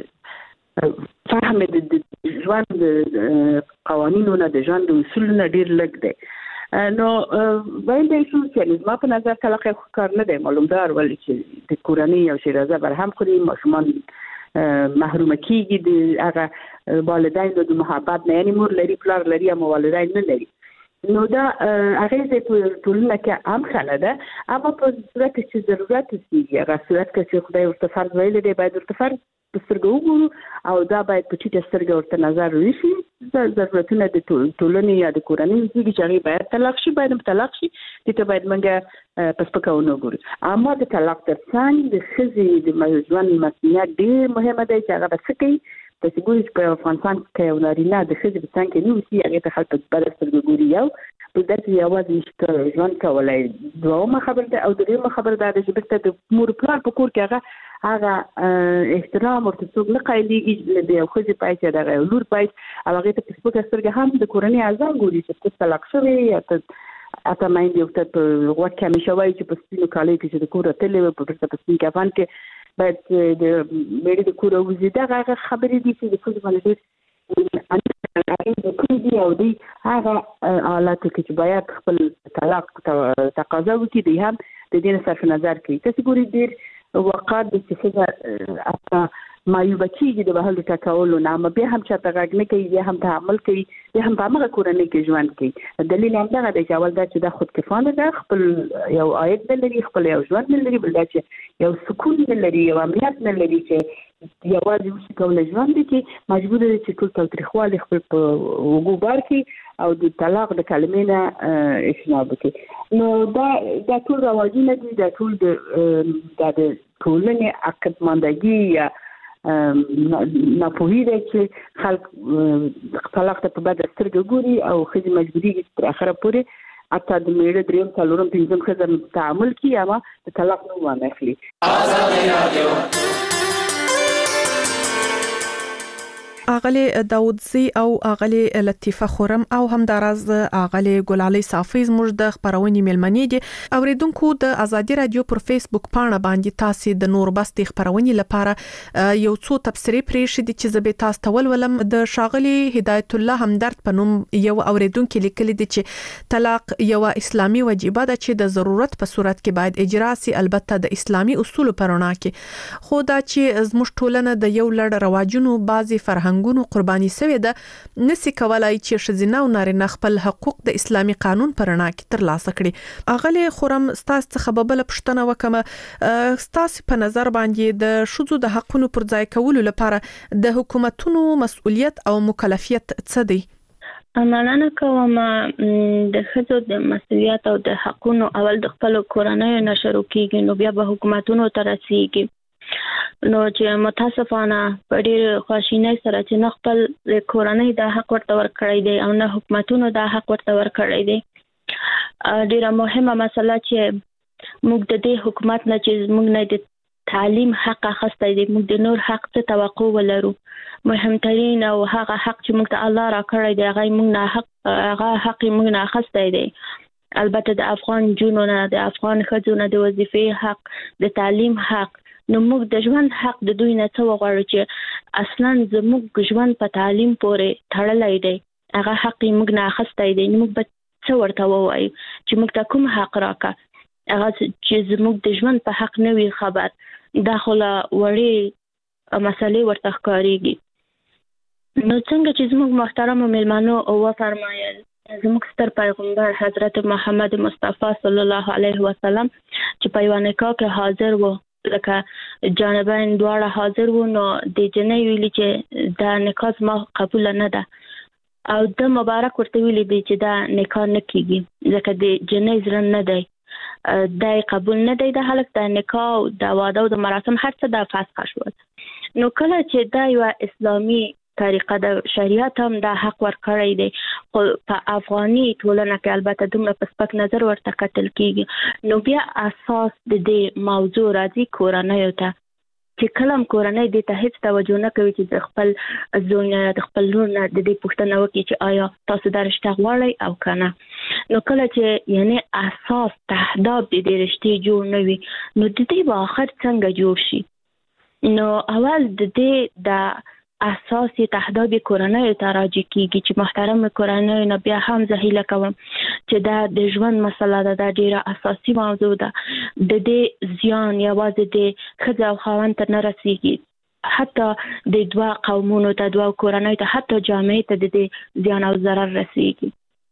فهم د ژوند قوانینو نه د ژوند اصول نه ډیر لږ دی نو وایي د سوسیالیزم په نظر طلاق کار نه دی معلومدار ولې چې د کورنۍ او شیرازه بر هم خوري ماشومان محروم کیږي د هغه والدین د محبت نه یعنی مور لري پلار لري او والدین نه لري نو دا هغه د ټولنه کې عام خاله ده اما په صورت چې ضرورت کیږي هغه صورت کې خدای ورته فرض ویل دی باید ورته فرض سترګو وګورو او دا باید په ټیټه سترګه ورته نظر وشي د ضرورتونو د ټولنې یا د کورنۍ چې هغه باید طلاق شي باید طلاق شي دته باید منګه پسپکاونه وګورو اما د طلاق ترڅنګ د خزي د ژوند مسؤلیت ډیر مهمه ده چې هغه بسکې تاسو ګورئ په افغانستان کې یو نارینه د خزي په څنګه کې نو سي هغه ته خلک په بل سترګو ګوري یو په داسې یوازې نشته ژوند کولای دومره خبره ده او دغه خبره ده چې بس د مور پلان په کور کې هغه هغه احترام ورته څوک نه قایلیږي د یو خزي پایته دغه لور پایت او هغه ته په سپکه سترګه هم د کورنۍ اعضا ګوري چې طلاق شوی یا ته اته مایند یو ته په وخت کې مشوي چې په سپینو کالي کې چې د کور ته لوي په پرته په سپین کفن کې باید د مېړه د کور وزیده هغه خبرې دي چې د خزي باندې ان د کړي او دی هغه حالات کې باید خپل طلاق تقاضا وکړي دی هم د دې صرف نظر کوي تاسو ګورئ ډیر وقات د څه اته مایوبه کیږي د بهل تکول نه ما به هم چې تغږ نه کوي یا هم تعامل کوي یا هم په هغه کورنۍ کې ژوند کوي دلیل هم دا دی چې اول دا چې د خود کفانه ده خپل یو عاید نه لري خپل یو ژوند نه لري بل دا چې یو سکون نه لري یو امنیت نه لري چې یوازې وشي کولای ژوند دي چې مجبور دي چې ټول تاریخوالي خپل په وګو بار کې او د طلاق د کلمې نه اجتناب وکړي نو دا دا ټول رواجونه دي دا ټول د د ټولنې عقدمندګي یا ناپوهي ده چې خلک طلاق ته په بد سترګه ګوري او خزي مجبوري تر اخره پورې اته د میړه دریم څلورم پنځم خزر تعامل کوي اما د طلاق نه وانه اخلي. اغلی داودزی او اغلی لطیفه خورم او هم دراز اغلی ګلالي صافي زموږ د خبرونې ملمنې دي. اوریدونکو د ازادي رادیو پر فیسبوک پاڼه باندې تاسو د نور بستي خبرونې لپاره یو څو تبصرې پرې شې چې زبې تاسو تول ولم. د شاغلي هدایت الله همدرد په نوم یو اوریدونکو لیکلي دي چې طلاق یو اسلامي وجیبه ده چې د ضرورت په صورت کې باید اجرا سي، البته د اسلامي اصول په رڼا کې. خو دا چې زموږ ټولنه د یو لړ رواجونو بعضي فرهنګ ګونو قرباني سوي ده، نسی کولای چې شزینه او نارینه خپل حقوق د اسلامي قانون پر رڼا کې ترلاسه کړي. اغلی خورم ستاسو څخه ببل پښتنه وکم، ستاسو په نظر باندې د شذو د حقونو پر ځای کولو لپاره د حکومتونو مسؤلیت او مکلفیت څه دی؟ مننه کوم. د شذو د مسؤلیت او د حقونو اول د خپل کورنۍ نه شروع کیږي، نو بیا به حکومتونو ته رسیږي. نو چې متاسفانه په ډېر خواشینۍ سره چې نه خپل کورنۍ د حق ورته ورکړی دی او نه حکومتونو د حق ورته ورکړی دی. ډېره مهمه مسله چې موږ د دې حکومت نه چې موږ نه د تعلیم حق اخیستی دی، موږ د نور حق څه توقع ولرو. مهمترین او هغه حق چې موږ ته الله راکړی دی هغه موږ نه حق هغه حق موږ نه اخیستی دی. البته د افغان جنونو نه، د افغان ښځو نه د وظیفې حق، د تعلیم حق. نو موږ د ژوند حق د دوی نه څه وغواړو چې اصلا زموږ ژوند په تعلیم پورې تړلی دی، هغه حق موږ نه اخیستی دی. نو موږ به څه ورته ووایو چې موږ ته کوم حق راکړه، هغه چې زموږ د ژوند په حق نه وي خبر. دا خو له وړې مسلې ورته ښکارېږي. نو څنګه چې زموږ محترمو میلمنو وفرمایل، زموږ ستر پیغمبر حضرت محمد مصطفی صلی الله علیه وسلم چې په یوه نکاح کې حاضر و، لکه جانبین دواړه حاضر وو، نو د جنۍ ویلي چې دا نکاح زما قبول نه ده، او د مبارک ورته ویلي دی چې دا نکاح نه کیږي ځکه د جنۍ زړه نه دی، دا قبول نه دی د هلک د نکاح او د واده او د مراسم هر څه د فسخ شول. نو کله چې دا یو اسلامي طریقه د شریعت هم دا حق ورکړی دی، خو په افغاني ټولنه کې البته دومره په سپک نظر ورته کتل کیږي. نو بیا اساس د دې موضوع راځي کورنیو ته، چې کله هم کورنۍ دې ته هیڅ توجه نه کوي چې د خپل زوی نه د خپل لور نه د دې پوښتنه وکړي چې آیا تاسو دا رشته غواړئ او که نه. نو کله چې یعنی اساس تهداب د دې رشتې جوړ نه وي، نو د دې به آخر څنګه جوړ شي؟ نو اول د دې د اساس تهداب کورنۍ ته راجع کیږي چې محترم کورنۍ نه بیا هم زه هیله کوم چې دا د ژوند مسله ده، دا ډیره اساسي موضوع ده. د دې زیان یوازې د ښځې او خاوند ته نه رسیږي، حتی د دوه قومونو ته، دوه کورنۍ ته، حتی جامعې ته د دې زیان او ضرر رسیږي.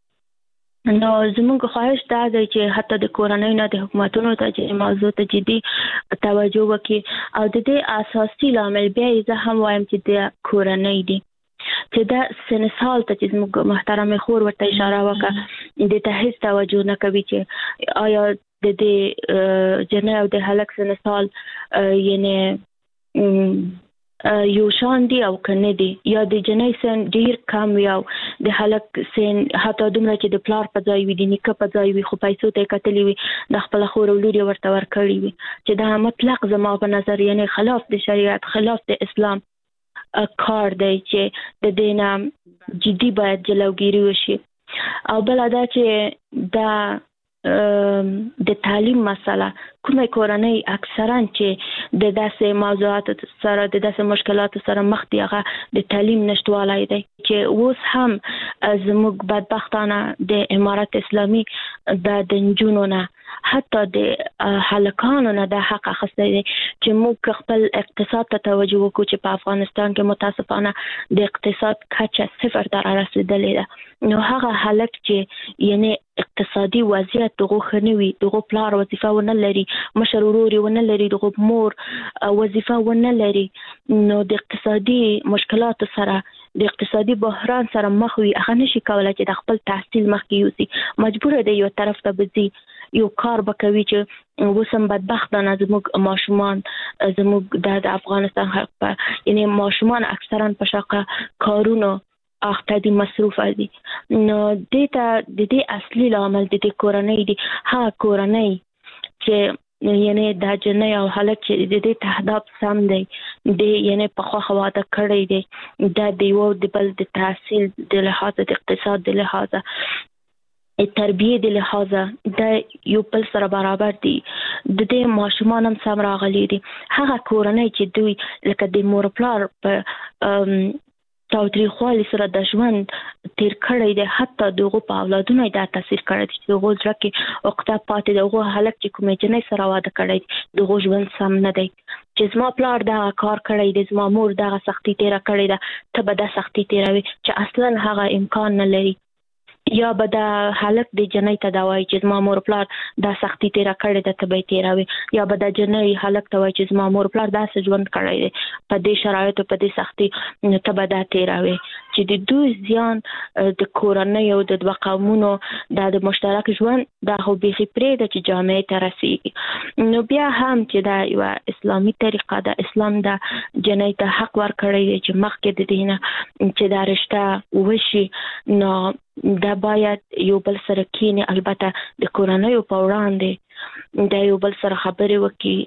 نو زموږ خواهش دا دی چې حتی د کورنۍ نه د حکومتونو ته چې موضوع ته جدي توجه وکړي، او د دې اساسي لامل بیا یې زه هم وایم چې د کورنۍ دی، چې دا سنسال ته چې زموږ محترم خور ورته اشاره وکړه، د ته هیڅ توجه نه کوي چې آیا د دې جنۍ او د هلک سنسال یعنی یو شان دی او کنه دی، یا د جنۍ سن ډیر کم وي او د هلک سن حتی دومره چې د پلار په ځای وي، د نیکه په ځای وي، خو پیسو ته کتلی وي، د خپل خور او لور ورته ورکړي وي، چې دا مطلق زما په نظر یعنی خلاف د شریعت، خلاف د اسلام کار دی چې د دې نه جدي باید جلوګیری وشي. او بل دا چې دا د تعلیم مسله کومه کورنۍ اکثرا چې د داسې موضوعات سره د داسې مشکلات سره مخ دي هغه د تعلیم نشټوالی دی، چې اوس هم زموږ بدبختانه د امارت اسلامي د نجونو نه حتی د هلکانو نه د حق اخیستی دی چې موږ خپل اقتصاد ته توجه وکړو چې په افغانستان کې متاسفانه د اقتصاد کچه صفر ته رارسېدلې ده. نو هغه هلک چې یعنی اقتصادي وضعیت دغه ښه نه وي، دغه پلار وظیفه ونه لري، مشر ورور یې ونه لري، دغه مور وظیفه ونه لري، نو د اقتصادي مشکلاتو سره د اقتصادي بحران سره مخ وي، هغه نشي کولی چې د خپل تحصیل مخکې یوسي، مجبوره دی یو طرف ته به ځي، یو کار به کوي چې اوس هم بدبختانه زموږ ماشومان زموږ د افغانستان خلک په یعنی ماشومان اکثرا په شاقه کارونو اخته دي، مصروفه دي. نو دې ته د دې اصلي لامل د دې کورنۍ دي، ها کورنۍ چې یعنی دا جنې او حالت چې د دې تهداب سم دی د یعنی په خو خواته کړی دی دا دیو د بل د تحصیل د لحاظ د اقتصاد د لحاظ تربیه د لحاظ د یو بل سره برابر دي د دې ماشومان هم سم راغلي دي هغه کورنۍ چې دوی لکه د مور پلار په تاوتریخوالي سره د ژوند تیر کړی دی حتی دغه په اولادونو دا تاثیر کړی دی چې دغه ځکه کې وخت پاتې دغه حالت چې کومې جنې سره واده کړی دغه ژوند سم نه دی چې زما پلار دا کار کړی دی زما مور دا سختي تیر کړی ده ته به دا سختي تیروي چې اصلا هغه امکان نه لري یا به دا حالت د جنۍ ته دا وایي چې زما مور پلار دا سختي تیر کړی ده ته به تیروي یا به دا جنۍ حالت ته وایي چې زما مور پلار دا ژوند کړی دی په دې شرایطو په دې سختي ته به دا تیروي چې د دوی ځان د کورنۍ او د دوه قومونو د مشترک ژوند دا خو بيخي پرې د چې جامعه ته رسیږي نو بیا هم چې دا یو اسلامي طریقه ده اسلام دا جنۍ ته حق ورکړی دی چې مخکې د دینه چې دا رشتہ وشي نو دا باید یو بل سره کینی البته د کورنۍ په وړاندې دا یو بل سره خبرې وکړي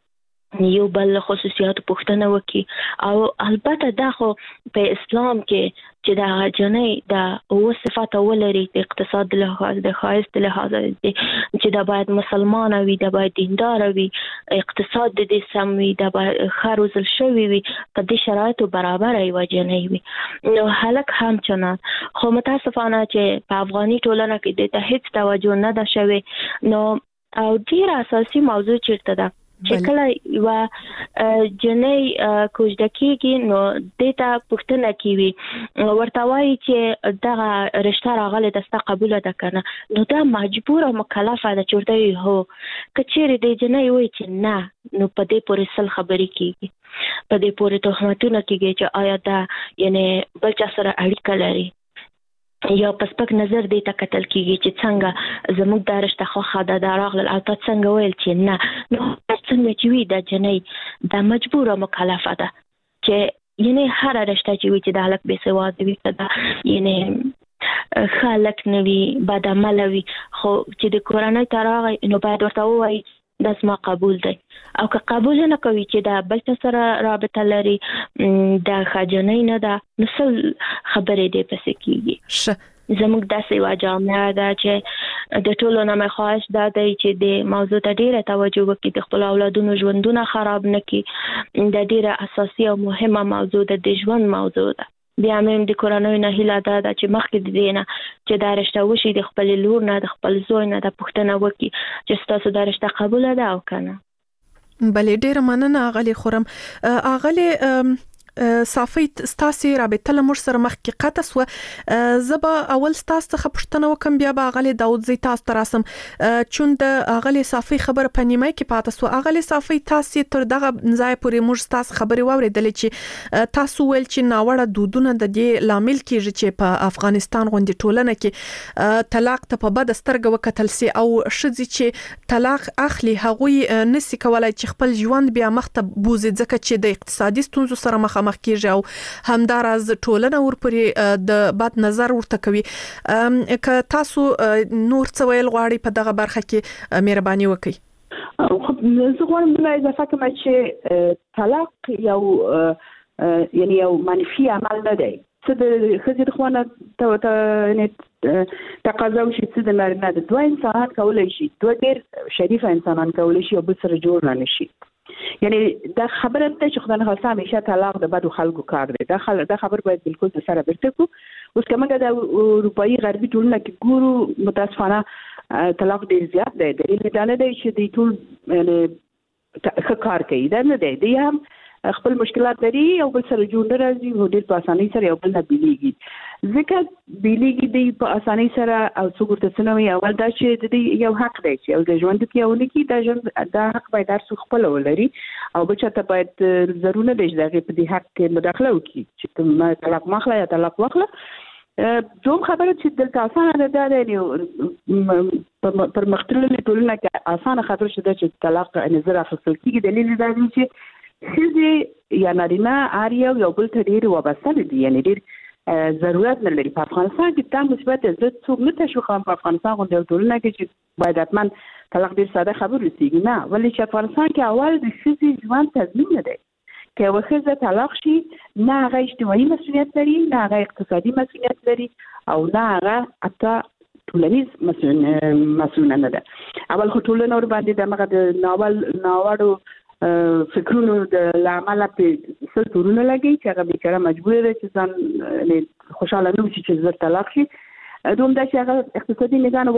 یو بل خصوصیات پوښتنه وکړي او البته دا خو په اسلام کې چې دا جنۍ دا او صفات ولري د اقتصاد لحاظ د خاص لحاظ چې دا باید مسلمان وي دا باید دیندار وي اقتصاد د سم وي دا باید خروزل شوی وي په دې شرایطو برابر وي جنۍ وي نو هلک هم چنان خو متاسفانه چې په افغاني ټولنه کې د هیڅ توجه نه ده شوی نو او ډیر اساسي موضوع چیرته ده چې کله یو جنۍ کوژدکیږي نو دیتا پښتنه کیوي ورته وایي چې دغه رشتہ راغله دسته قبول ده کنه نو دا مجبور او مکلفه ده چورته هو کچېره د جنۍ وایي چې نه نو په دې پورې سل خبرې کیږي په دې پورې تهمتونه کیږي چې آیا دا یعنی بل چا سره اړیکه لري یا پسپک نظر دی ته کتل کیږي چې څنګه زموږ د رشتہ خو خاده دراغل او تا څنګه ویل چې نه نو څنګه چې وی د جنۍ د مجبور او مکلفه ده چې یعنی هر رشتہ چې وی چې د حالت به سواد وي دا یعنی خلک نوي بعد عمل وي خو چې د کورنۍ تراغ نو باید ورته وایي دا سما قبول دی او که قبول نه کوي چې دا بل سره رابطه لري دا خجنۍ نه ده نو خبرې دې پسې کیږي زموږ داسې یو جامعه ده چې د ټولو نه مې خواهش دا دی چې د موضوع ته ډیره توجه وکړي د خپل اولادونو ژوندونه خراب نه کړي د ډیره اساسي او مهمه موضوع ده د ژوند موضوع ده بیا مې د کورنۍ نه هیله ده چې مخکې د دینه چې دا رشتہ وشي د خپل لور نه د خپل زوی نه د پښتنه وکړي چې تاسو دا رشتہ قبول ده او کنه بلې ډیره مننه اغلی خورم اغلی صافي ستاسي رابطه لمر سره مخ کې قطه سو زبا اول ستاسو څخه پښتنه وکم بیا به اغلی داود زی تاسو تراسم چون د اغلی صافي خبر پنیمه کې پاتې سو اغلی صافي تاسو تر دغه ځای پورې مر تاسو خبري واوریدل چې تاسو ول چې ناوړه دودونه د دې لامل کیږي چې په افغانستان غونډه ټولنه کې طلاق ته په بد سترګه وکتل سي او شذ چې طلاق اخلي هغوی نسی کولای چې خپل ژوند بیا مخته بوزي ځکه چې د اقتصادي ستونزو سره مخ مخ کیږي او همداراز ټولنه ورپورې د بد نظر ورته کوي که تاسو نور څه ویل غواړئ په دغه برخه کې مهرباني وکړئ خو زه غواړم د اضافه کوم چې طلاق یو یعنی یو منفي عمل نه دی څه د خځې خوانه ته نه تقاضا وشي چې د مرنه د دوه انسانان کولای شي دوه ډیر شریف انسانان کولای شي او بل سره جوړ نه شي یعنی دا خبره ده چې خدای نه خاصه همیشه طلاق د بدو خلکو کار دی دا خل دا خبر باید بالکل سره برته کو اوس کومه د اروپאי غربي ټولنه کې ګورو متاسفانه طلاق ډیر زیات دی د دې ډول دی چې د ټول یعنی کار کوي دا نه دی دی هم خپل مشکلات لري او بل سره جوړ راځي او ډیر په اسانۍ سره یو بل نه بیلیږي ځکه بیلیږي دی په اسانۍ سره او څو ګرته سنوي اول دا چې د یو حق دی چې او د ژوند کې یو لکی دا ژوند دا حق باید تر څو خپل ولري او بچا ته باید ضروري دی چې په دې حق کې مداخله وکړي چې ته طلاق مخله یا طلاق واخله دوم خبره چې دلته اسانه ده دی پر مختلفه ټولنه کې اسانه خبره شته چې طلاق نظر اخیستل کیږي دلیل دا دی چې خزي یا نارینه اړیو یو بل ته ډیر وابسته دي یعنی ډیر ضرورت نه لري په افغانستان کې دا مثبت زړه څوک نه تشو خام په افغانستان غونډه ټولنه کې چې باید اتمن طلاق ډیر ساده خبر رسیږي نه، ولې چې افغانستان کې اول د ښځې ژوند تضمین نه دی. که یو ښځه طلاق شي نه هغه اجتماعي مسؤلیت لري، نه هغه اقتصادي مسؤلیت لري، او نه هغه حتی ټولنیز مسؤلیت نه ده. اول خو ټولنه ور باندې دغه د ناول ناوړو فکرونو د لامل په سل تورونه لګي چې هغه بیچاره مجبور دی چې ځان خوشاله نه وي چې زر طلاق شي. دوم دا چې هغه اقتصادي نگاه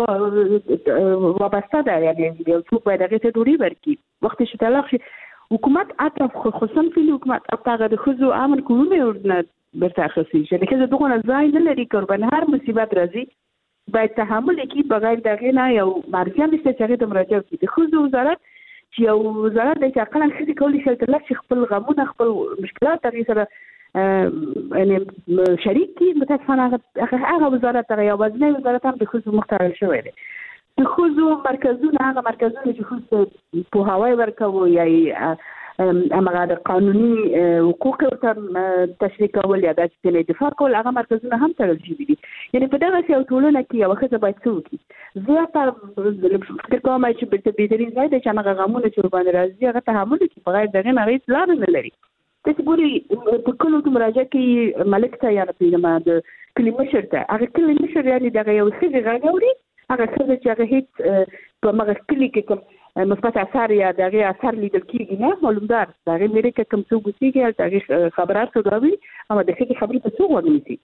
وابسته ده، یعنی یو څوک باید هغه ته ډوډۍ ورکړي. وخت چې طلاق شي حکومت اطراف خصوصا فی حکومت هغه د خزو امن کوونه ورنه برته اخیستي چې لکه دغه ځای نه لري قربان هر مصیبت راځي باید تحمل وکړي بغیر دغه نه یو مرجع مشته چې د مراجعه کوي د خزو وزارت چې یو وزارت د عقل خدي کولی شي چې خپل غمونه خپل مشکلات هغه سره یعنی شریک کی متاسفانه هغه وزارت هغه یوازینی وزارت هم د خزو مختار شوی دی. د خزو مرکزونه هغه مرکزونه چې خو په هوای ورکوي یا امغه د قانوني حقوق ته تشریح کول یا د چې دفاع کول هغه مرکزونه هم تړل شوي دي. یعنی په دغه یو ټولنه کې یو ښځه باید څه وکړي. زه په فکر کوم چې په بهترین ځای دی چې هغه غمونه چې باندې راځي هغه تحمل کړي بغیر دغه نه هیڅ لار نه لري. تاسو ګوري په کلو ته مراجعه کوي ملک ته یا په کلی مشر ته هغه کلی مشر یعنی دغه یو ښځه غاړي هغه څه چې هغه هیڅ په مغه کلی کې کوم مثبت اثر یا دغه اثر لیدل کېږي نه معلومدار دغه مېره کې کوم څه وګورئ دغه خبرات کوي اما د څه خبرې په څو ورنيسي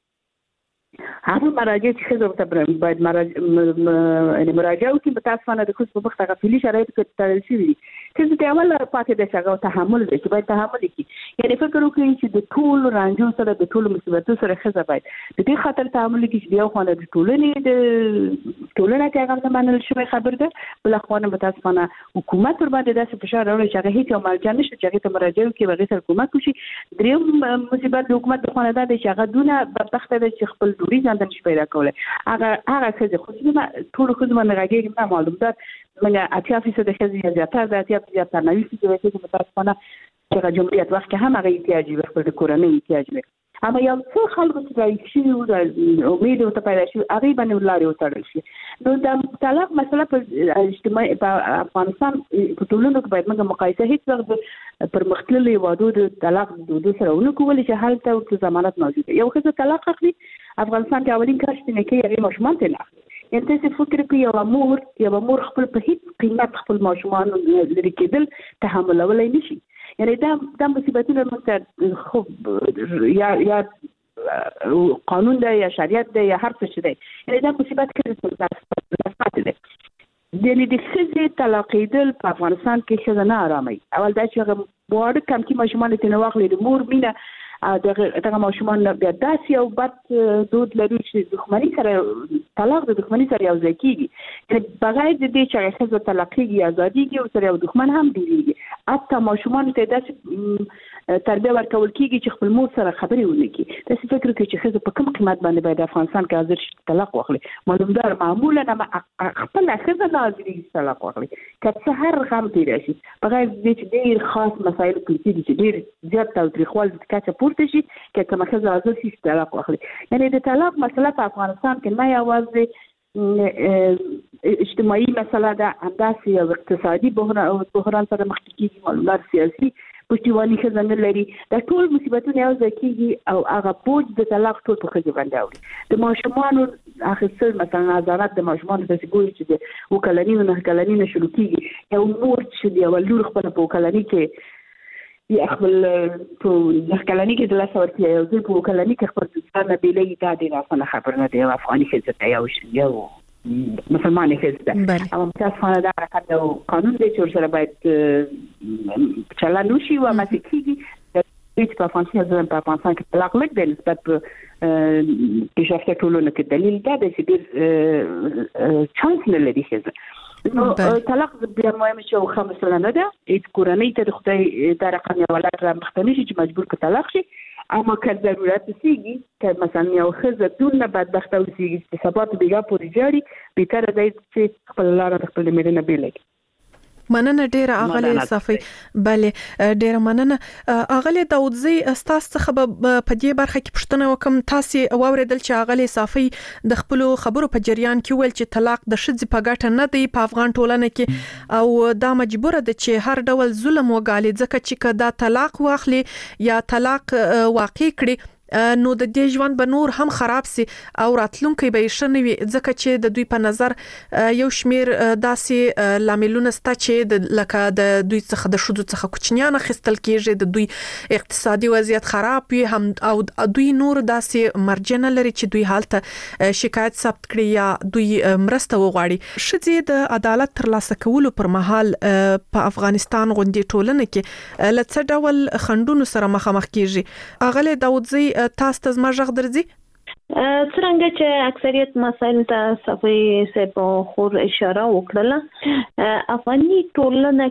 هغه مراجعه چې خزر ته باید مراجعه مراجعه وکړي په تاسو باندې د خصوص په وخت هغه فعلی شرایط کې تړل شوی دي چې د اول پاتې د څنګه تحمل دي چې باید تحمل وکړي. یعنی فکر وکړئ چې د ټول رانجو سره د ټول مصیبتو سره خزر باید د دې خاطر تحمل وکړي چې یو خانه د ټولنې د ټولنې کې هغه نه منل شوی خبر ده بل خوانه په تاسو باندې حکومت ور باندې داسې فشار راوړي چې هغه هیڅ مرجع نشي چې هغه ته مراجعه وکړي بغیر سره حکومت وشي. دریم مصیبت د حکومت د خوانه ده چې هغه دونه بدبخت ده چې خپل دوری ځان نشي پیدا کولای. هغه هغه څه خو چې ټول خو زما نه راګي نه معلوم ده منګه اتیا فیصد د ښځې زیاتره د اتیا زیاتره نوي فیصد د متاسفانه چې جمهوریت وخت کې هم هغه احتیاجي خپل کورنۍ احتیاج لري. اما یو څه خلکو چې راځي او امید او ته پیدا شي هغه باندې ولاري وتړل شي. نو د طلاق مسله په اجتماعي په افغانستان په ټولنو کې باید موږ مقایسه هیڅ وخت پر مختللي وادو د طلاق د دوه سره ونکول چې حالت او ضمانت موجوده. یو ښځه طلاق اخلي افغانستان کې اولین کار چې نه کوي هغه ماشومان ته نه اخلي. یعنی تاسو فکر کوئ یو امور یو امور خپل په هیڅ قیمت خپل ماشومان لري کېدل تحمل ولای نشي. یعنی دا د مصیبتونو مت خو یا یا قانون دی یا شریعت دی یا هر څه دی. یعنی دا مصیبت کې څه دی یعنی د ښځې طلاقېدل په افغانستان کې ښځه نه آرامي. اول دا چې هغه واړه کم کې ماشومان ته نه واخلي د مور مینه دغه دغه ماشومان بیا داسې یو بد دود لري چې دښمنۍ سره طلاق د دښمنۍ سره یو ځای کېږي. یعنې بغیر د دې چې ښځه طلاقېږي ازادېږي او سره یو دښمن هم ډېرېږي. حتی ماشومانو ته داسې تربیه ورکول کېږي چې خپل مور سره خبرې ونه کړي. داسې فکر کوي چې ښځه په کوم قیمت باندې باید افغانستان کې حاضر شي طلاق واخلي. معلومدار معمولا خپله ښځه نه حاضرېږي طلاق واخلي که څه هر غم تېری شي بغیر د دې چې ډېر خاص مسایل پکې کېږي چې ډېر زیات تاوتریخوال د کچه پورته شي که کومه ښځه حاضر شي طلاق واخلي. یعنې د طلاق مسله په افغانستان کې نه یوازې اجتماعي مسله ده همداسې یو اقتصادي بحران سره مخ کېږي معلومات سیاسي پشتیباني ښځه نه لري. دا ټول مصیبتونه یو ځای کېږي او هغه بوج د طلاق ټول په ښځې باندې اوري. د ماشومانو اخیستل مثلا ازارت د ماشومانو داسې ګوري چې د اوه کلني نه نهه کلني نه شروع کېږي. یو مور چې د یوه لور خپله په اوه کلني کې یا خپل په نهه کلني کې د لاسه ورکړي یو ځای په اوه کلني کې خپل ځان نه بېلوي دا ډېره اسانه خبره نه ده. یو افغاني ښځه ته یو یو مسلمان ښځه ده اما متاسفانه دا حرکت یو قانون دی چې ورسره باید چلند وشي او عملي کېږي. هیڅ په افغانستان په افغانستان کې طلاق لږ دی نسبت په پیشرفته ټولنو کې. دلیل دا دی چې ډېر چانس نه لري ښځه. نو طلاق بیا مهمه چې یو ښه مسله نه ده. هیڅ کورنۍ ته د خدای دا رقم یو ولاد رامخته نه شي چې مجبور که طلاق شي. اما که ضرورت رسیږي که مثلا یو ښځه دونه بدبخته اوسېږي چې سبا ته بېګا پورې جاړي بهتره دی چې خپله لاره د خپلې مېرې نه بېله کړي. مننه ډیره اغلی صافي. بله ډیره مننه اغلی داودزی استاد څخه په دې برخه کې پښتنه وکم. تاسو واوریدل چې اغلی صافي د خپل خبرو په جریان کې ویل چې طلاق د ښځې په ګټه نه دی په افغان ټولنه کې او دا مجبوره ده چې هر ډول ظلم وګالي ځکه چې دا طلاق واخلي یا طلاق واقع کړي نو د دې ژوند به نور هم خراب سي او راتلونکي به شنوي ځکه چې د دوی په نظر یو شمیر داسې لاملونه ستا چې لکه د دوی څخه د شودو څخه کوچنیان خستل کیږي د دوی اقتصادي وضعیت خراب وي هم او دوی نور داسې مرجنه لري چې دوی حالت شکایت ثبت کړي یا دوی مرسته وغواړي. شذې د عدالت ترلاسه کولو پر مهال په افغانستان غونډې ټولنه کې لڅ ډول خندونو سره مخامخ کیږي. اغله داودزی تاسو ته زما ژغ درځي؟ څنګه چې اکثریت مسایل ته صفي سه په خور اشاره وکړه افغاني ټولنه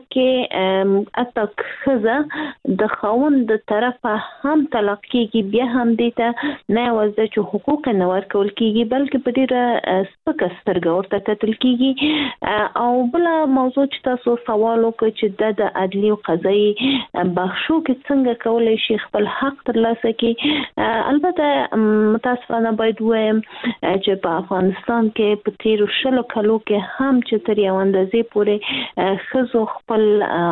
کې اتک خزه د خاوند د طرفه هم طلاق کیږي بیا هم دیته نه وځي چې حقوق نه ورکول کیږي بلکې په ډیره سپکه سترګه ورته کتل کیږي او بل موضوع چې تاسو سوال وکړ چې د عدلي او قضایي بخښو کې څنګه کولای شي خپل حق ترلاسه کړي. البته متاسفانه باید وایم چې په افغانستان کې په تیرو شلو کلو کې هم چې تر یو اندازې پورې ښځو خپل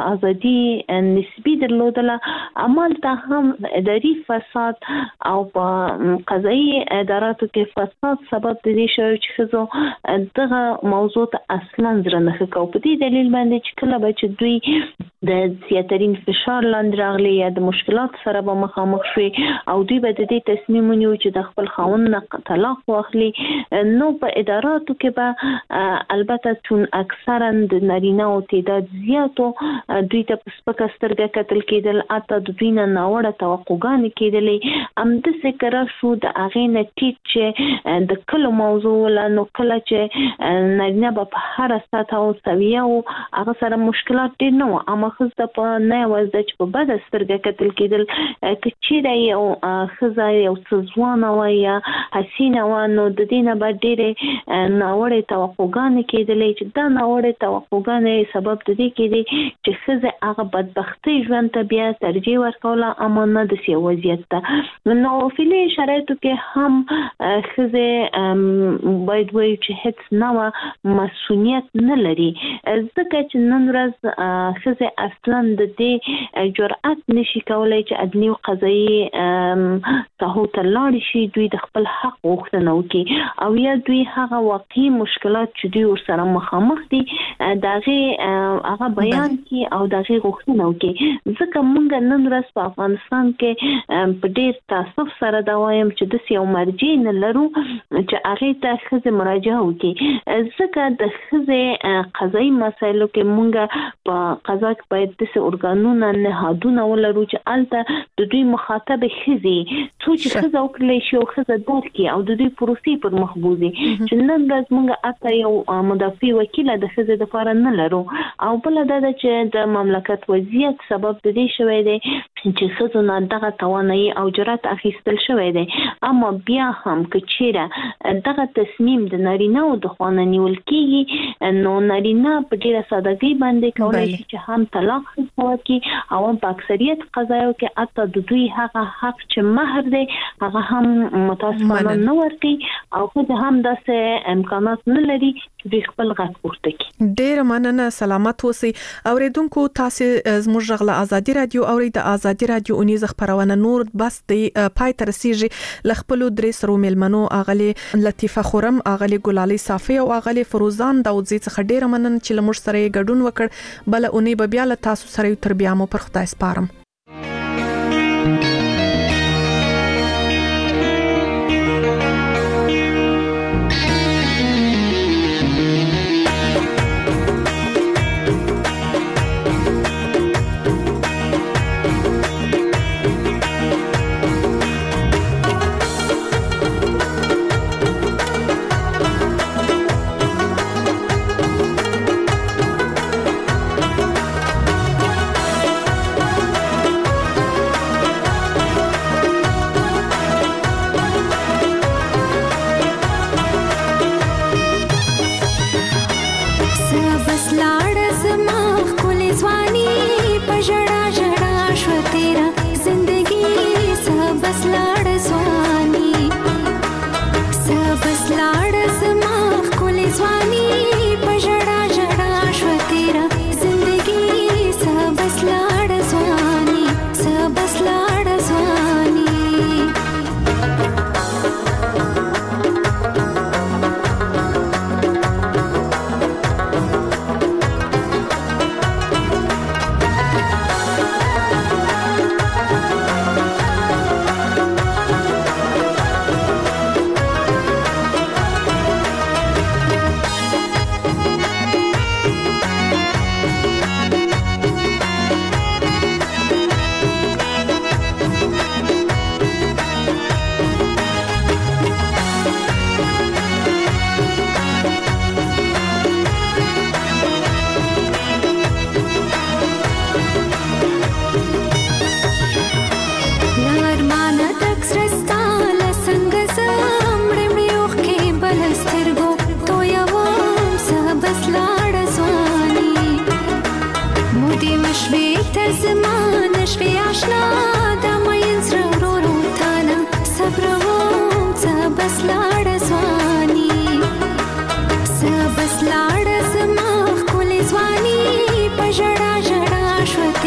ازادي نسبي درلودله عمل ته هم اداري فساد او په قضایي اداراتو کې فساد سبب د دې شوی چې ښځو دغه موضوع ته اصلا زړه نه ښه کوي. په دې دلیل باندې چې کله به چې دوی د زیاترین فشار لاندې راغلي یا د مشکلات سره به مخامخ شوي او دوی به د دې تصمیم ونیو چې د خپل خاوند طلاق واخلي نو په اداراتو کې به البته چون اکثرا د نارینه او تعداد زیاتو دوی ته په سپکه سترګه کتل کېدل اته د دوی نه ناوړه توقعګانې کېدلې همداسې کره شو د هغې نه ټیټ چې د کلو موضوع وله نو کله چې نارینه به په هره سطحه او سویه و هغه سره مشکلات ډېر نه وو اما ښځه په نه یوازې چې په بده سترګه کتل کېدل که چیرې یو ښځه یو څه ځوانه وه یا حسینه و نو د دې نه به ډېرې ناوړې توقعګانې کېدلې چې دا ناوړې توقعګانې سبب د دې کېدې چې ښځې هغه بدبختۍ ژوند ته بیا ترجیح ورکوله اما نه داسې وضعیت ته. نو فعلي شرایطو کې هم ښځې باید وایو چې هېڅ نوع مسؤلیت نه لري ځکه چې نن ورځ ښځې اصلا د دې جرأت نشي کولی چې عدلي او قضایي ساحو ته لاړې شي دوی د خپل حق غوښتنه وکړي او یا دوی هغه واقعي مشکلات چې دوی ورسره مخامخ دي د هغې هغه بیان کړي او د هغې غوښتنه وکړي ځکه موږ نن ورځ په افغانستان کې په ډېر تاسف سره دا وایم چې داسې یو مرجع نه لرو چې هغې ته ښځې مراجعه وکړي ځکه د ښځې قضایي مسایلو کې موږ په قضا کې باید داسې ارګانونه نهادونه ولرو چې هلته د دوی مخاطب ښځې څو چې ښځه وکړلی شي او ښځه درک کړي او د دوی پروسې پر مخ بوځي چې نن ورځ موږ اته یو مدافع وکیله د ښځې دپاره نه لرو او بله دا ده چې د مملکت وضعیت سبب د دې شوی دی چې ښځو نه دغه توانایي او جرأت اخیستل شوی دی اما بیا هم که چیرې دغه تصمیم د نارینه‌و د خوا نه نیول کېږي نو نارینه په ډېره سادهګۍ باندې کولی شي چې هم طلاق وکړي او هم په اکثریت قضایو کې حتی د دوی هغه حق چې مهر دی هغه هم متاسفانه نه ورکړي او ښځې هم داسې امکانات نه لري چې دوی خپل غږ پورته کړي. ډېره مننه سلامت اوسئ. اورېدونکو تاسو زموږ غږ له ازادي رادیو اورئ د ازادي رادیو اونیزه خپرونه نور بس د پای ته رسیږي له خپلو درې سرو میلمنو اغلي لطیفه خورم اغلي ګلالي صافي او اغلي فروزان داودزی څخه ډېره مننه چې له موږ سره ګډون وکړ. بل اونۍ به بیا له تاسو سره تر بیا مو پر خدای سپارم. تر زمانش في آشنا دم